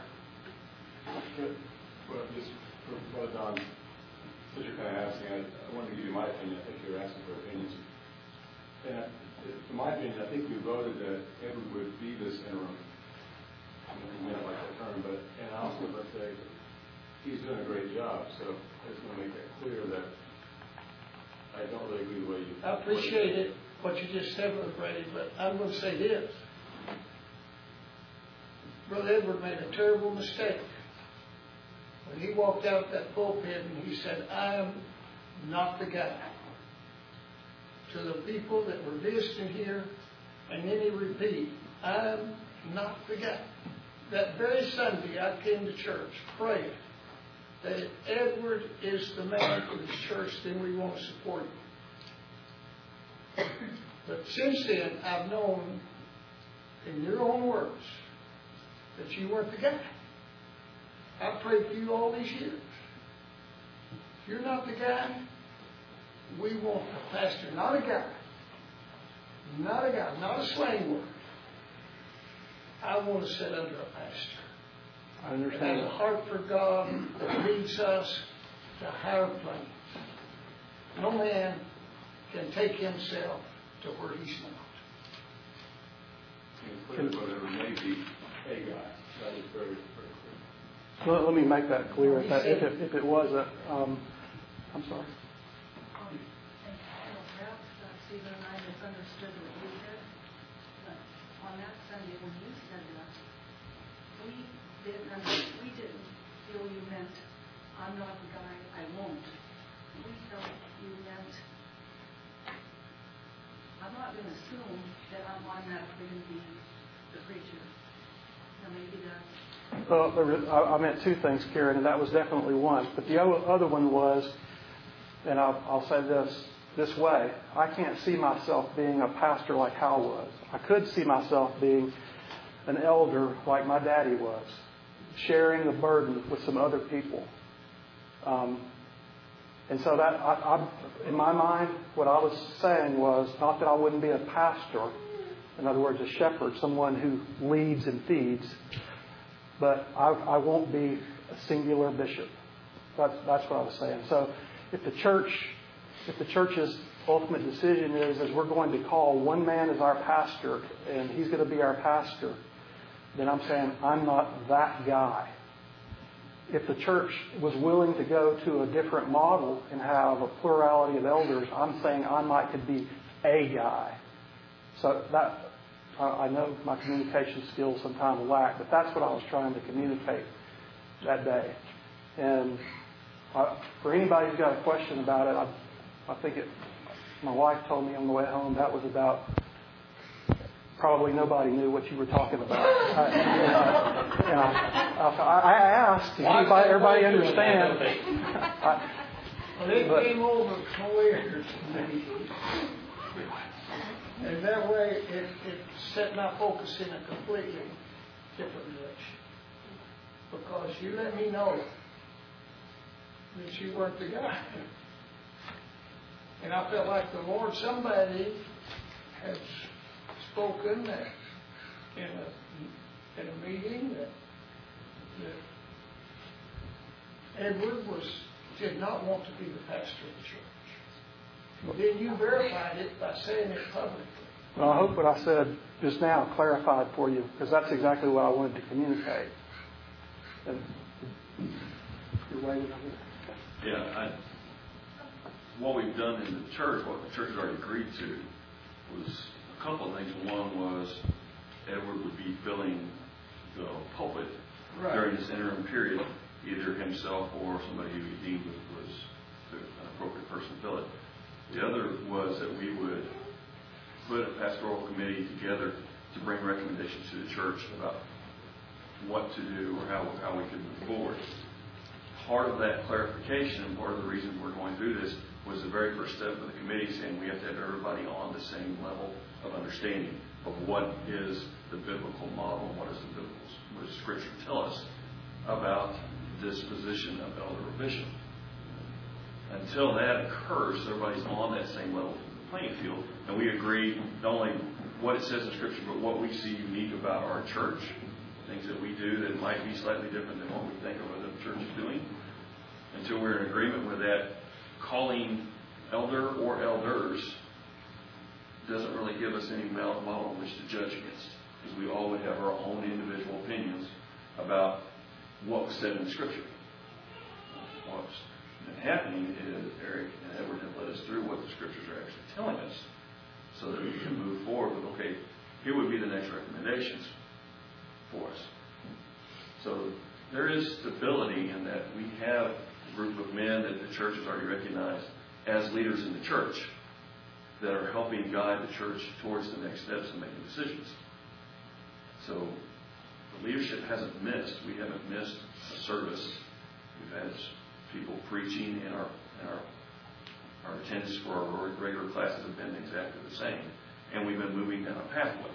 Well, just for Brother Don, since you're kind of asking, I wanted to give you my opinion. I think you're asking for opinions. And in my opinion, I think we voted that Edward would be this interim. I don't know if you like that term, but and I also would say he's doing a great job. So I just want to make that clear that I don't really agree with the way you. I appreciate it, what you just said, Brother Brady, but I'm going to say this. Brother Edward made a terrible mistake when he walked out that pulpit and he said, I am not the guy. To the people that were visiting here, and then he repeated, I am not the guy. That very Sunday I came to church, praying that if Edward is the man for this church, then we want to support him. But since then, I've known, in your own words, that you weren't the guy. I prayed for you all these years. If you're not the guy, we want a pastor, not a guy. Not a guy, not a slang word. I want to sit under a pastor. I understand. That has a heart for God that leads us to higher planes. No man can take himself to where he's not. Whatever may be a guy. That is very, very clear. Well, let me make that clear. If it was a, I'm sorry. Stephen and I misunderstood what you said, but on that Sunday when you said that, we didn't feel you meant, I'm not the guy, I won't. We felt you meant, I'm not going to assume that I'm automatically going to be the preacher. Now maybe that's... Well, I meant two things, Karen, and that was definitely one. But the other one was, and I'll say this way, I can't see myself being a pastor like Hal was. I could see myself being an elder like my daddy was, sharing the burden with some other people. And so that, in my mind, what I was saying was not that I wouldn't be a pastor, in other words, a shepherd, someone who leads and feeds, but I won't be a singular bishop. That's what I was saying. So if the church's ultimate decision is we're going to call one man as our pastor and he's going to be our pastor, then I'm saying I'm not that guy. If the church was willing to go to a different model and have a plurality of elders, I'm saying I could be a guy. So that, I know my communication skills sometimes lack, but that's what I was trying to communicate that day. And for anybody who's got a question about it, I think my wife told me on the way home that was about, probably nobody knew what you were talking about. I asked, did everybody understand? Well, it came over clear to me. And that way it set my focus in a completely different direction. Because you let me know that you weren't the guy. And I felt like the Lord, somebody had spoken that in a meeting that Edward did not want to be the pastor of the church. And then you verified it by saying it publicly. Well, I hope what I said just now clarified for you, because that's exactly what I wanted to communicate. And you're waiting on me. Yeah, what we've done in the church, what the church has already agreed to, was a couple of things. One was Edward would be filling the pulpit Right. during this interim period, either himself or somebody who he deemed was an appropriate person to fill it. The other was that we would put a pastoral committee together to bring recommendations to the church about what to do or how we could move forward. Part of that clarification and part of the reason we're going through this was the very first step of the committee saying we have to have everybody on the same level of understanding of what is the biblical model and what does Scripture tell us about this position of elder or bishop. Until that occurs, everybody's on that same level of the playing field, and we agree not only what it says in Scripture, but what we see unique about our church, things that we do that might be slightly different than what we think of other churches doing. Until we're in agreement with that, calling elder or elders doesn't really give us any model in which to judge against, because we all would have our own individual opinions about what was said in Scripture. What's been happening is Eric and Edward have led us through what the Scriptures are actually telling us, so that we can move forward with, okay, here would be the next recommendations for us. So there is stability in that we have a group of men that the church has already recognized as leaders in the church that are helping guide the church towards the next steps in making decisions. So the leadership hasn't missed. We haven't missed a service. We've had people preaching, and our attendance for our regular classes have been exactly the same. And we've been moving down a pathway.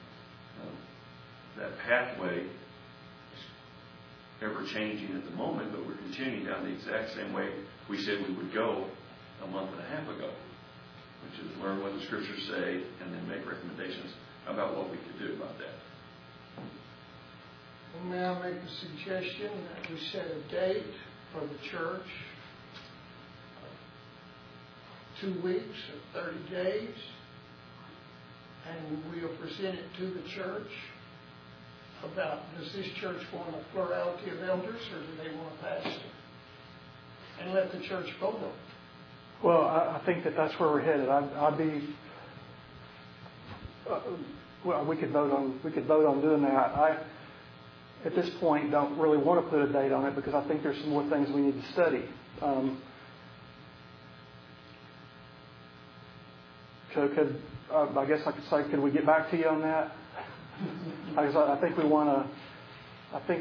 That pathway is ever changing at the moment, but we're continuing down the exact same way we said we would go a month and a half ago, which is learn what the Scriptures say and then make recommendations about what we could do about that. Well, may I make a suggestion that we set a date for the church? 2 weeks or 30 days, and we'll present it to the church about, does this church want a plurality of elders or do they want a pastor? And let the church vote on it. Well, I think that's where we're headed. I'd be. Well, we could vote on doing that. I, at this point, don't really want to put a date on it because I think there's some more things we need to study. So I guess I could say, could we get back to you on that? I think we want to. I think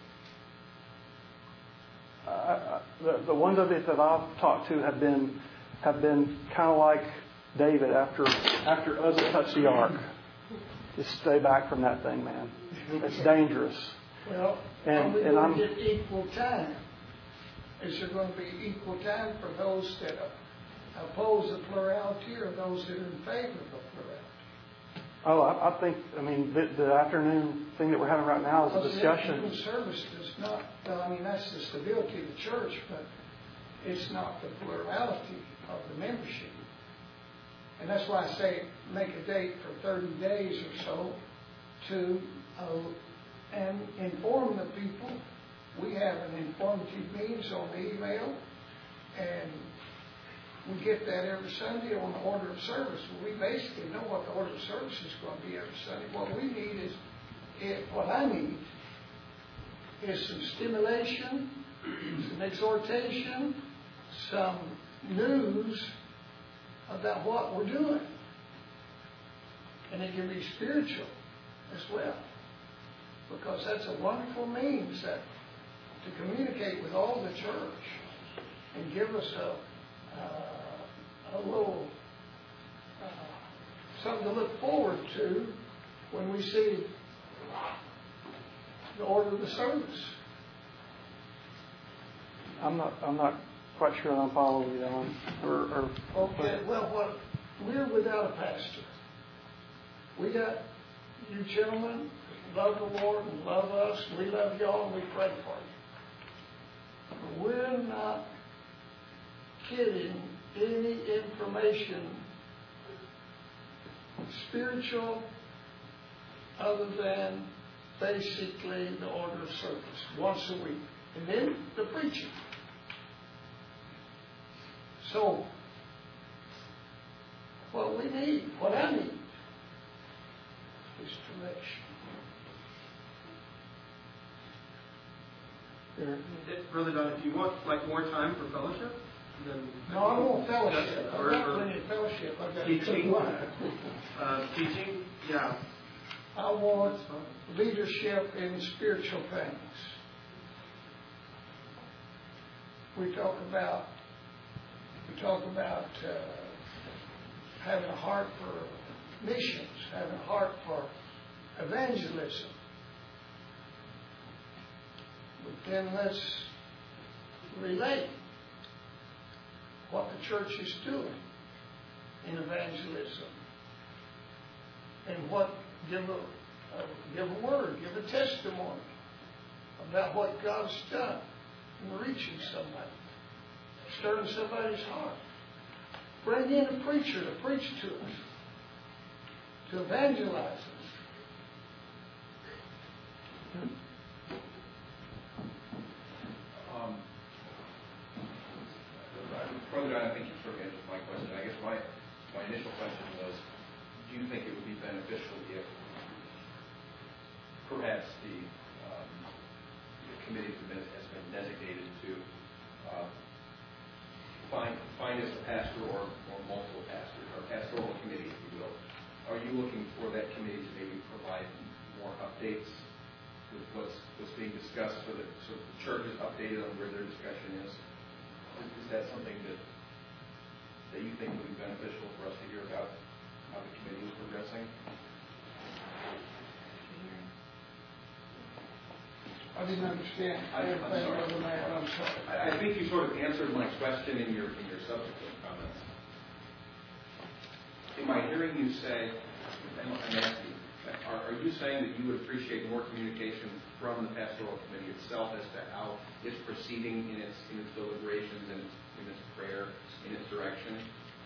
the ones of it that I've talked to have been kind of like David after Uzzah touched the ark. Just stay back from that thing, man. It's dangerous. Well, and I'm going to get equal time. Is there going to be equal time for those that oppose the plurality or those that are in favor of the plurality? Oh, I think, the afternoon thing that we're having right now is a discussion. The afternoon service does not, that's the stability of the church, but it's not the plurality of the membership. And that's why I say make a date for 30 days or so to and inform the people. We have an informative meetings on the email, and we get that every Sunday on the order of service. We basically know what the order of service is going to be every Sunday. What we need what I need is some stimulation, some exhortation, some news about what we're doing. And it can be spiritual as well, because that's a wonderful means to communicate with all the church and give us a little something to look forward to when we see the order of the service. I'm not quite sure I'm following you on. Okay. Well, we're without a pastor. We got you gentlemen love the Lord and love us. We love y'all and we pray for you. We're not getting any information spiritual other than basically the order of service once a week. And then the preaching. So, what I need Baptist election. Brother Don, if you want more time for fellowship, then No, I want fellowship. I've Or- got or- plenty of fellowship. I've got Teaching. one. teaching, yeah. I want leadership in spiritual things. We talk about having a heart for missions, having a heart for evangelism. But then let's relate what the church is doing in evangelism, and give a word, give a testimony about what God's done in reaching somebody, stirring somebody's heart. Bring in a preacher to preach to us, to evangelize us. Brother John, I think you sort of answered my question. I guess my initial question was, do you think it would be beneficial if perhaps the committee has been designated to find us a pastor or multiple pastors, or pastoral committee, if you will? Are you looking for that committee to maybe provide more updates with what's being discussed so that the church is updated on where their discussion is? Is that something that you think would be beneficial for us to hear about how the committee is progressing? I didn't understand. I'm sorry. I'm sorry. I think you sort of answered my question in your subsequent comments. Am I hearing you say, I'm asking, are you saying that you would appreciate more communication from the pastoral committee itself as to how it's proceeding in its deliberations and in its prayer, in its direction?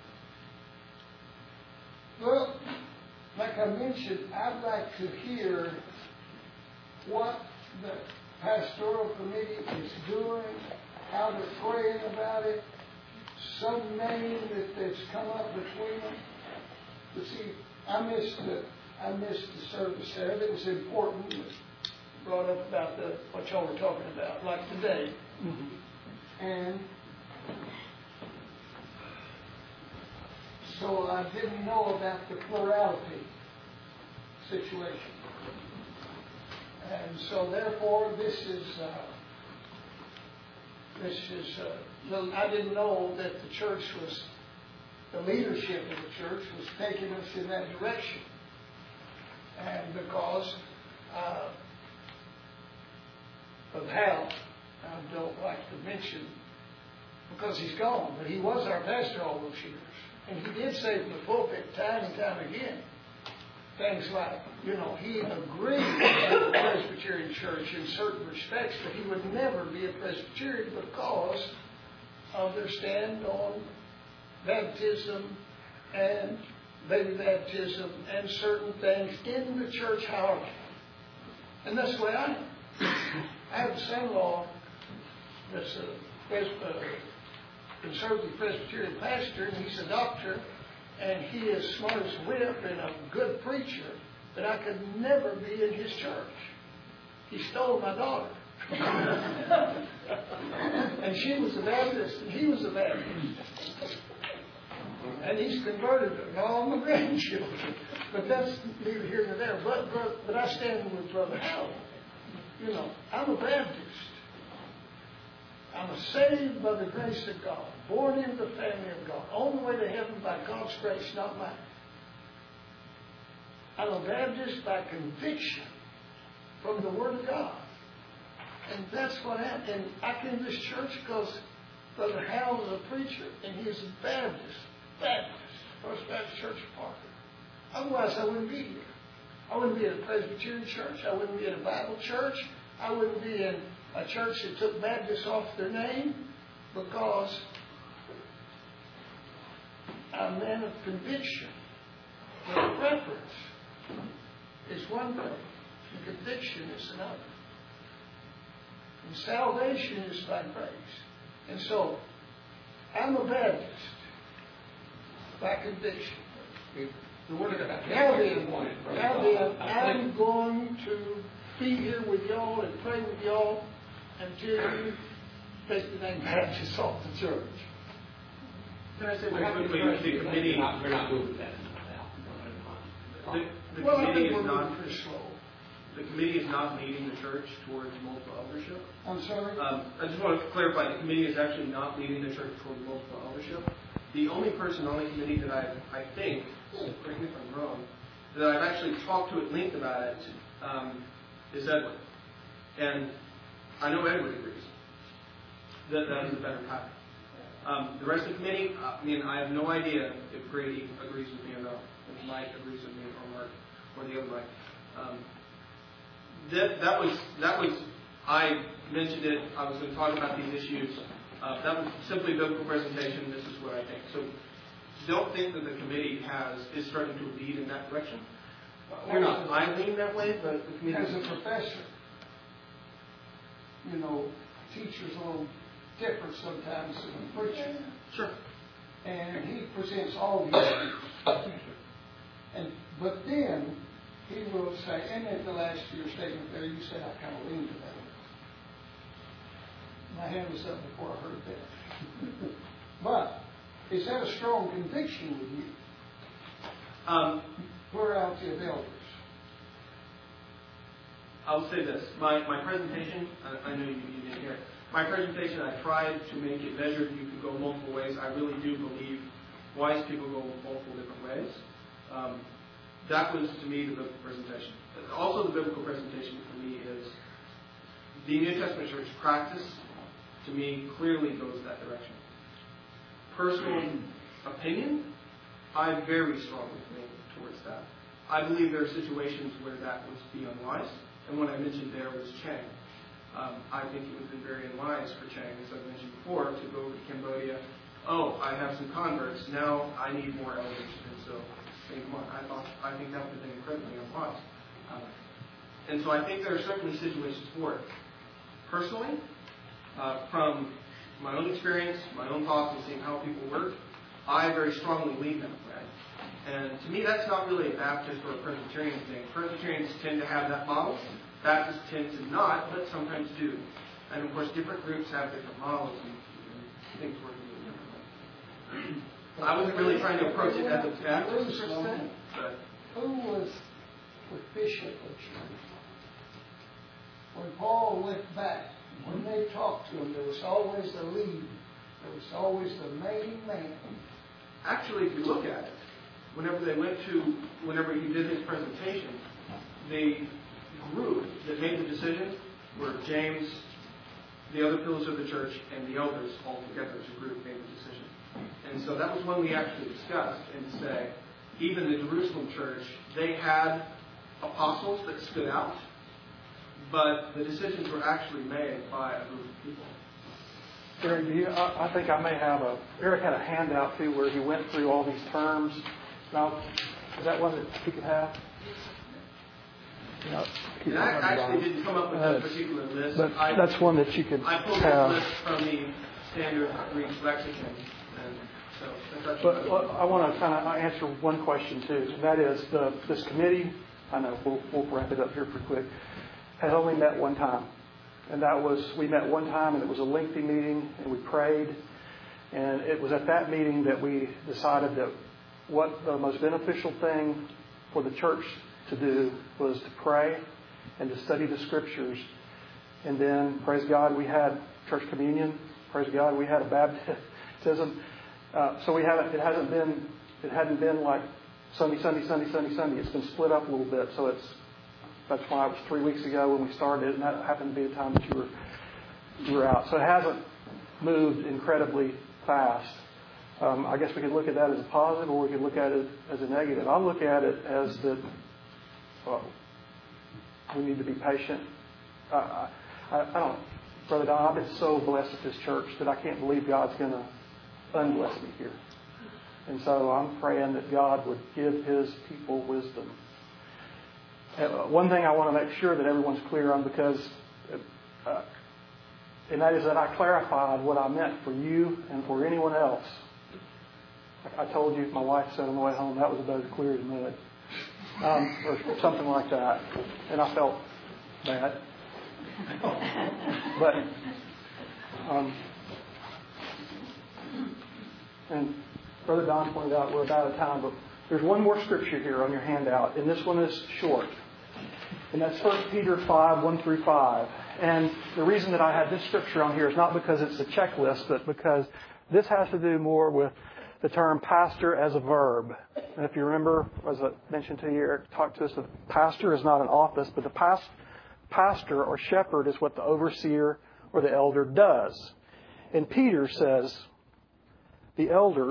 Well, like I mentioned, I'd like to hear what the pastoral committee is doing, how they're praying about it, some name that's come up between them. But see, I missed the service there. It was important. It brought up about what y'all were talking about, like today. Mm-hmm. And so I didn't know about the plurality situation. And so therefore I didn't know that the leadership of the church was taking us in that direction. And because of Hal, I don't like to mention, because he's gone, but he was our pastor all those years. And he did say from the pulpit time and time again, things like, he agreed with the Presbyterian Church in certain respects, but he would never be a Presbyterian because of their stand on baptism and baby baptism and certain things in the church hierarchy. And that's the way I am. I have a son-in-law that's a conservative Presbyterian pastor, and he's a doctor, and he is smart as a whip and a good preacher, but I could never be in his church. He stole my daughter. And she was a Baptist, and he was a Baptist. And he's converted all my grandchildren. But that's neither here nor there. But I stand with Brother Howell. I'm a Baptist. I'm saved by the grace of God, born into the family of God, on the way to heaven by God's grace, not mine. I'm a Baptist by conviction from the Word of God. And that's what happened. And I came to this church because Brother Howell is a preacher, and he's a Baptist, First Baptist Church of Parker. Otherwise, I wouldn't be here. I wouldn't be in a Presbyterian church. I wouldn't be in a Bible church. I wouldn't be in a church that took Baptist off their name, because I'm a man of conviction. The preference is one thing, and conviction is another. And salvation is by grace. And so, I'm a Baptist by conviction. Now then, I'm going to be here with y'all and pray with y'all until you take the name Baptist off the church. Can I say very quickly, the committee, We're not moving that. the Well, I committee think is we're not, moving pretty slow. the committee is not leading the church towards multiple eldership. I'm sorry? I just want to clarify, the committee is actually not leading the church toward multiple eldership. The only person on the committee that I think, correct me if I'm wrong, that I've actually talked to at length about it is Edward. And I know Edward agrees that that is a better path. The rest of the committee, I have no idea if Grady agrees with me or not, if Mike agrees with me or Mark or the other Mike. That was I mentioned it. I was going to talk about these issues. That was simply biblical presentation. This is what I think. So don't think that the committee is starting to lead in that direction. We're not. I lean that way, but the committee. As a professor, teachers are a little different sometimes than a preacher. Sure. And he presents all the issues. But then he will say, and at the last year statement there, you said I kind of leaned to that. My hand was up before I heard that. But is that a strong conviction with you? Plurality of elders. I'll say this. My presentation, I know you didn't hear it. My presentation, I tried to make it measured. You could go multiple ways. I really do believe wise people go multiple different ways. That was, to me, the biblical presentation. Also, the biblical presentation for me is the New Testament church practice, to me, clearly goes that direction. Personal opinion, I very strongly lean towards that. I believe there are situations where that would be unwise, and what I mentioned there was Chang. I think it would have been very unwise for Chang, as I mentioned before, to go to Cambodia. Oh, I have some converts. Now I need more elders. And so, come on. I think that would have been incredibly unwise. And so I think there are certainly situations for it. Personally, from my own experience, my own thoughts, and seeing how people work, I very strongly lean that way. And to me, that's not really a Baptist or a Presbyterian thing. Presbyterians tend to have that model. Baptists tend to not, but sometimes do. And of course, different groups have different models and things work a little differently. I wasn't really trying to approach it as a Baptist person, but who was the bishop of church? When Paul went back, when they talked to him, there was always the lead. There was always the main man. Actually, if you look at it, whenever he did his presentation, the group that made the decision were James, the other pillars of the church, and the elders all together as a group made the decision. And so that was one we actually discussed and say, even the Jerusalem church, they had apostles that stood out, but the decisions were actually made by a group of people. Gary, I think I may have Eric had a handout too where he went through all these terms. Now, is that one that he could have? And I actually didn't come up with that particular list. But that's one that you could I pulled have. this list from the standard Greek lexicon. But I want to kind of answer one question too, and that is this committee. I know we'll wrap it up here pretty quick. Has only met one time, and that was we met one time, and it was a lengthy meeting, and we prayed, and it was at that meeting that we decided that what the most beneficial thing for the church to do was to pray and to study the Scriptures, and then praise God we had church communion. Praise God we had a baptism. So we haven't. It hadn't been like Sunday. It's been split up a little bit. So that's why it was 3 weeks ago when we started, and that happened to be the time that you were out. So it hasn't moved incredibly fast. I guess we could look at that as a positive, or we could look at it as a negative. I look at it as that we need to be patient. I don't, Brother Don. I've been so blessed at this church that I can't believe God's going to unbless me here. And so I'm praying that God would give His people wisdom. One thing I want to make sure that everyone's clear on, because, and that is that I clarified what I meant for you and for anyone else. I told you, my wife said on the way home, that was about as clear as mud. Or something like that. And I felt bad. But, and Brother Don pointed out we're about out of time, but there's one more scripture here on your handout, and this one is short. And that's 1 Peter 5, 1 through 5. And the reason that I had this scripture on here is not because it's a checklist, but because this has to do more with the term pastor as a verb. And if you remember, as I mentioned to you, Eric talked to us, that pastor is not an office, but the pastor or shepherd is what the overseer or the elder does. And Peter says, the elders,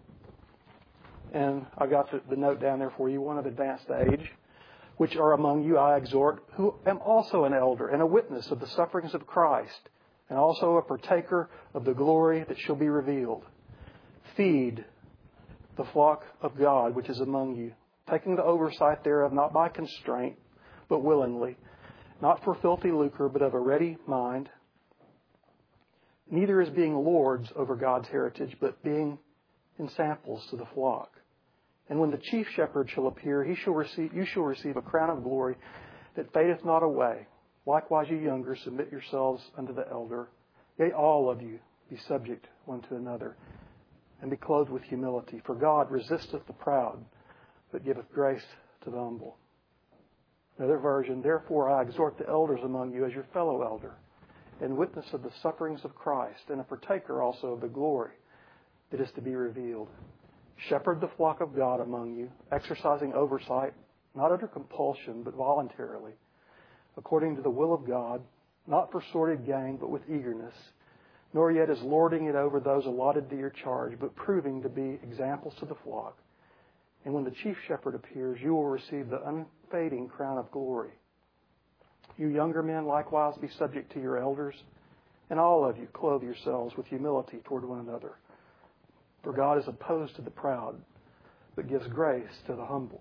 and I got the note down there for you, one of advanced age, which are among you I exhort, who am also an elder and a witness of the sufferings of Christ, and also a partaker of the glory that shall be revealed. Feed the flock of God which is among you, taking the oversight thereof not by constraint, but willingly, not for filthy lucre, but of a ready mind, neither as being lords over God's heritage, but being ensamples to the flock. And when the chief shepherd shall appear, you shall receive a crown of glory that fadeth not away. Likewise, you younger, submit yourselves unto the elder. Yea, all of you be subject one to another, and be clothed with humility. For God resisteth the proud, but giveth grace to the humble. Another version, therefore I exhort the elders among you as your fellow elder, and witness of the sufferings of Christ, and a partaker also of the glory that is to be revealed. Shepherd the flock of God among you, exercising oversight, not under compulsion, but voluntarily, according to the will of God, not for sordid gain, but with eagerness, nor yet as lording it over those allotted to your charge, but proving to be examples to the flock. And when the chief shepherd appears, you will receive the unfading crown of glory. You younger men likewise be subject to your elders, and all of you clothe yourselves with humility toward one another. For God is opposed to the proud, but gives grace to the humble.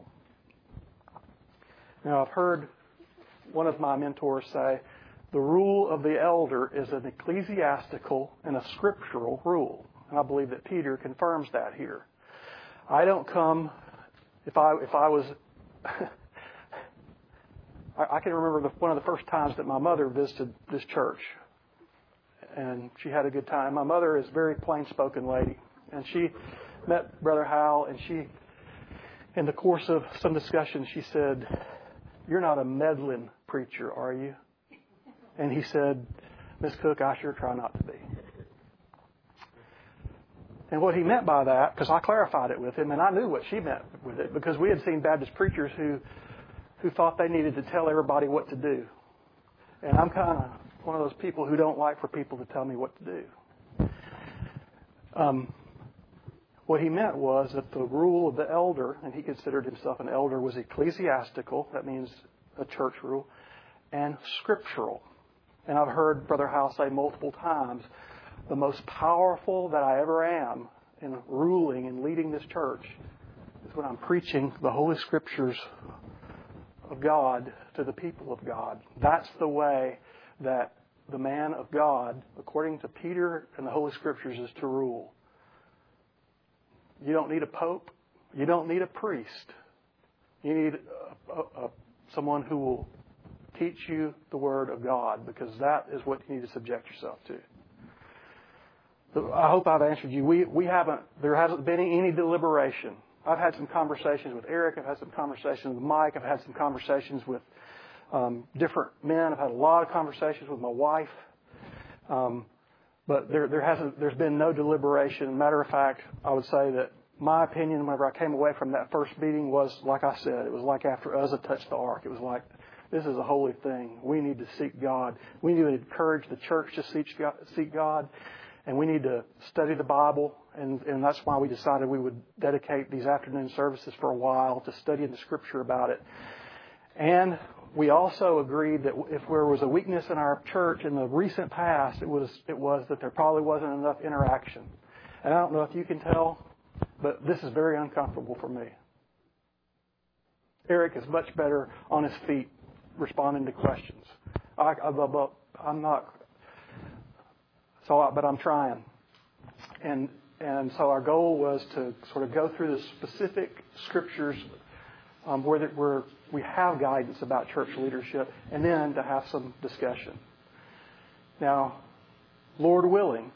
Now, I've heard one of my mentors say, the rule of the elder is an ecclesiastical and a scriptural rule. And I believe that Peter confirms that here. I don't come, if I was, I can remember one of the first times that my mother visited this church. And she had a good time. My mother is a very plain-spoken lady. And she met Brother Howell, and she, in the course of some discussion, she said, "You're not a meddling preacher, are you?" And he said, "Miss Cook, I sure try not to be." And what he meant by that, because I clarified it with him, and I knew what she meant with it, because we had seen Baptist preachers who thought they needed to tell everybody what to do. And I'm kind of one of those people who don't like for people to tell me what to do. What he meant was that the rule of the elder, and he considered himself an elder, was ecclesiastical, that means a church rule, and scriptural. And I've heard Brother Howell say multiple times, the most powerful that I ever am in ruling and leading this church is when I'm preaching the Holy Scriptures of God to the people of God. That's the way that the man of God, according to Peter and the Holy Scriptures, is to rule. You don't need a pope. You don't need a priest. You need someone who will teach you the Word of God, because that is what you need to subject yourself to. So I hope I've answered you. There hasn't been any deliberation. I've had some conversations with Eric. I've had some conversations with Mike. I've had some conversations with different men. I've had a lot of conversations with my wife. But there's been no deliberation. Matter of fact, I would say that my opinion whenever I came away from that first meeting was, like I said, it was like after Uzzah touched the ark. It was like, this is a holy thing. We need to seek God. We need to encourage the church to seek God. And we need to study the Bible. And that's why we decided we would dedicate these afternoon services for a while to studying the Scripture about it. And we also agreed that if there was a weakness in our church in the recent past, it was that there probably wasn't enough interaction. And I don't know if you can tell, but this is very uncomfortable for me. Eric is much better on his feet responding to questions. I'm not, but I'm trying. And And so our goal was to sort of go through the specific scriptures where we have guidance about church leadership, and then to have some discussion. Now, Lord willing,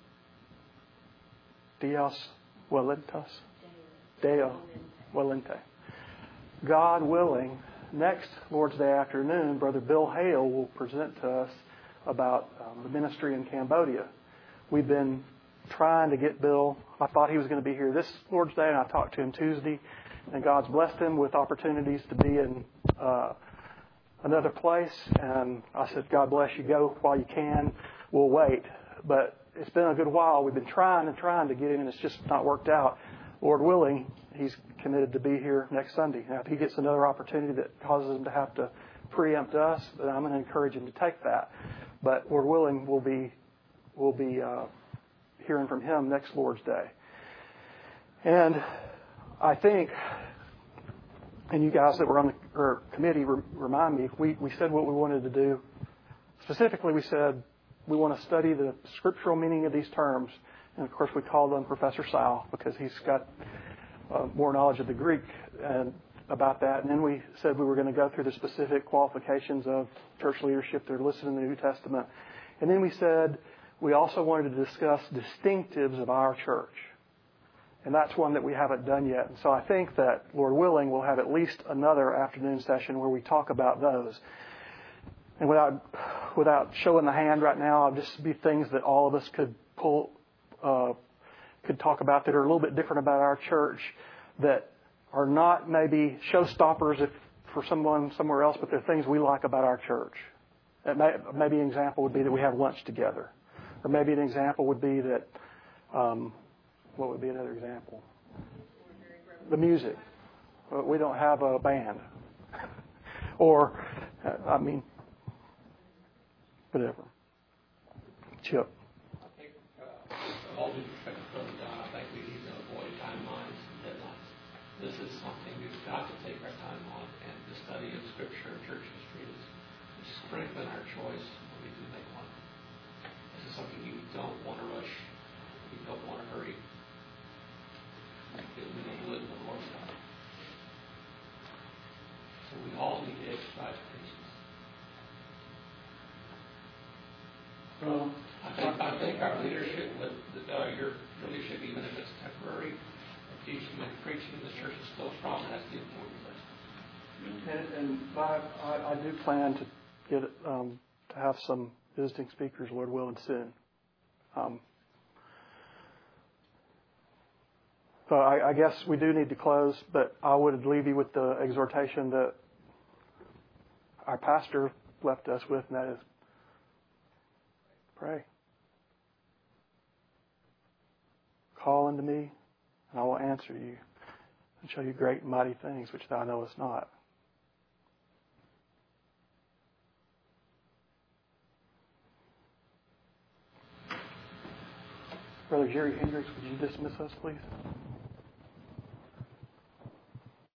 Dios Voluntas, Deo Volente. God willing, next Lord's Day afternoon, Brother Bill Hale will present to us about the ministry in Cambodia. We've been trying to get Bill. I thought he was going to be here this Lord's Day, and I talked to him Tuesday, and God's blessed him with opportunities to be in another place. And I said, God bless you. Go while you can. We'll wait. But it's been a good while. We've been trying to get him, and it's just not worked out. Lord willing, he's committed to be here next Sunday. Now, if he gets another opportunity that causes him to have to preempt us, then I'm going to encourage him to take that. But Lord willing, we'll be hearing from him next Lord's Day. And I think, and you guys that were on the committee remind me, we said what we wanted to do. Specifically, we said we want to study the scriptural meaning of these terms. And, of course, we called on Professor Sal because he's got more knowledge of the Greek and about that. And then we said we were going to go through the specific qualifications of church leadership that are listed in the New Testament. And then we said we also wanted to discuss distinctives of our church. And that's one that we haven't done yet. And so I think that, Lord willing, we'll have at least another afternoon session where we talk about those. And without showing the hand right now, it'll just be things that all of us could talk about that are a little bit different about our church, that are not maybe showstoppers for someone somewhere else, but they're things we like about our church. Maybe an example would be that we have lunch together. Or maybe an example would be that, what would be another example? The music. We don't have a band. Or, whatever. Chip. I think, all due respect to Brother Don, I think we need to avoid timelines and deadlines. This is something we've got to take our time on, and the study of Scripture and church history is to strengthen our choice when we do make one. This is something you don't want to rush. You don't want to hurry. Because we need to live in the Lord's time. So we all need to exercise patience. I think our leadership, your leadership, even if it's temporary, teaching and preaching in the church is still strong, and that's the important list. And I do plan to get to have some visiting speakers, Lord willing, soon. So I guess we do need to close, but I would leave you with the exhortation that our pastor left us with, and that is pray. Call unto me, and I will answer you and show you great and mighty things which thou knowest not. Brother Jerry Hendricks, would you dismiss us, please?